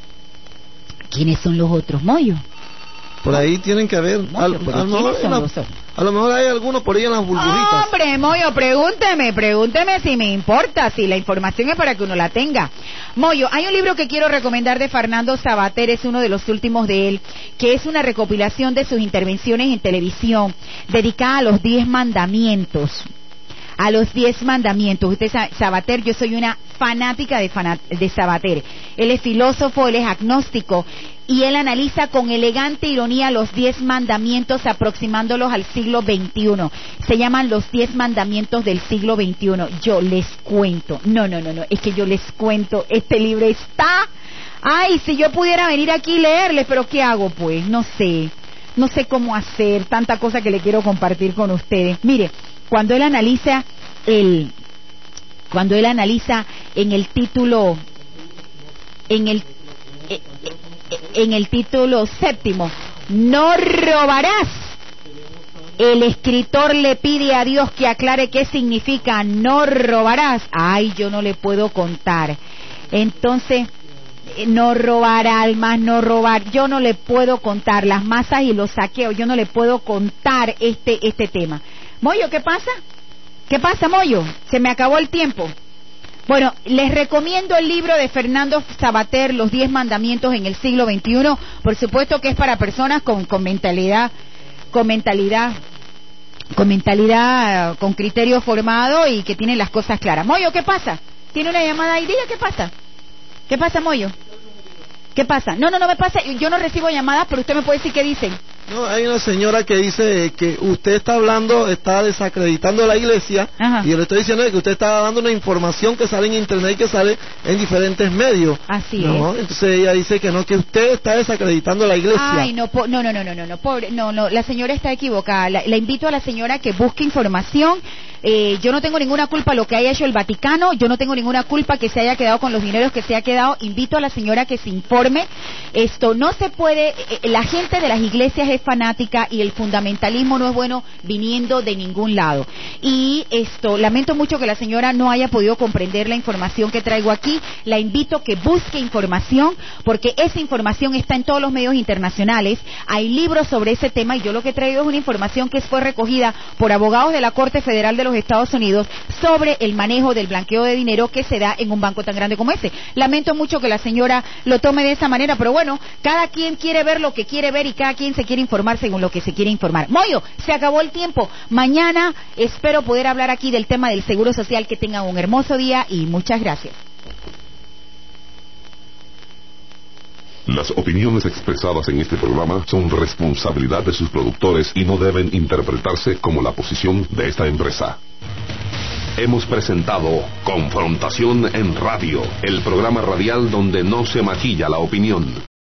¿Quiénes son los otros, Moyo? Por ahí tienen que haber, Moyo, al, pero a, lo ¿quiénes mejor, son la, los otros? a lo mejor hay algunos por ahí en las burbujitas. Hombre, Moyo, pregúnteme, pregúnteme si me importa, si la información es para que uno la tenga. Moyo, hay un libro que quiero recomendar de Fernando Sabater, es uno de los últimos de él, que es una recopilación de sus intervenciones en televisión, dedicada a los diez mandamientos. A los diez mandamientos. Usted sabe, Sabater, yo soy una fanática de, fanat de Sabater. Él es filósofo, él es agnóstico, y él analiza con elegante ironía los diez mandamientos, aproximándolos al siglo veintiuno. Se llaman los diez mandamientos del siglo veintiuno. Yo les cuento, no, no, no, no, es que yo les cuento, este libro está... Ay, si yo pudiera venir aquí y leerles, pero ¿qué hago pues? No sé, no sé cómo hacer, tanta cosa que le quiero compartir con ustedes. Mire, cuando él analiza el, cuando él analiza en el título, en el, en el título séptimo, no robarás, el escritor le pide a Dios que aclare qué significa no robarás. Ay, yo no le puedo contar. Entonces, no robar almas, no robar, yo no le puedo contar las masas y los saqueos, yo no le puedo contar este, este tema. Moyo, ¿qué pasa? ¿Qué pasa, Moyo? Se me acabó el tiempo. Bueno, les recomiendo el libro de Fernando Sabater, Los diez mandamientos en el siglo veintiuno. Por supuesto que es para personas con, con mentalidad, con mentalidad, con mentalidad, con criterio formado y que tienen las cosas claras. Moyo, ¿qué pasa? ¿Tiene una llamada ahí? Diga, ¿qué pasa? ¿Qué pasa, Moyo? ¿Qué pasa? No, no, no me pasa, yo no recibo llamadas, pero usted me puede decir qué dicen. No, hay una señora que dice que usted está hablando, está desacreditando la iglesia. Ajá. Y yo le estoy diciendo que usted está dando una información que sale en internet y que sale en diferentes medios. Así ¿no? es. Entonces ella dice que no, que usted está desacreditando la iglesia. Ay, no, po no, no, no, no, no, no, pobre, no, no, la señora está equivocada. La, la invito a la señora que busque información. Eh, yo no tengo ninguna culpa de lo que haya hecho el Vaticano, yo no tengo ninguna culpa que se haya quedado con los dineros que se ha quedado. Invito a la señora que se informe. Esto no se puede, eh, la gente de las iglesias es fanática y el fundamentalismo no es bueno viniendo de ningún lado. Y esto, lamento mucho que la señora no haya podido comprender la información que traigo aquí. La invito a que busque información, porque esa información está en todos los medios internacionales. Hay libros sobre ese tema y yo lo que traigo es una información que fue recogida por abogados de la Corte Federal de los Estados Unidos sobre el manejo del blanqueo de dinero que se da en un banco tan grande como ese. Lamento mucho que la señora lo tome de esa manera, pero bueno, cada quien quiere ver lo que quiere ver y cada quien se quiere informar según lo que se quiere informar. Moyo, se acabó el tiempo. Mañana espero poder hablar aquí del tema del Seguro Social. Que tengan un hermoso día y muchas gracias. Las opiniones expresadas en este programa son responsabilidad de sus productores y no deben interpretarse como la posición de esta empresa. Hemos presentado Confrontación en Radio, el programa radial donde no se maquilla la opinión.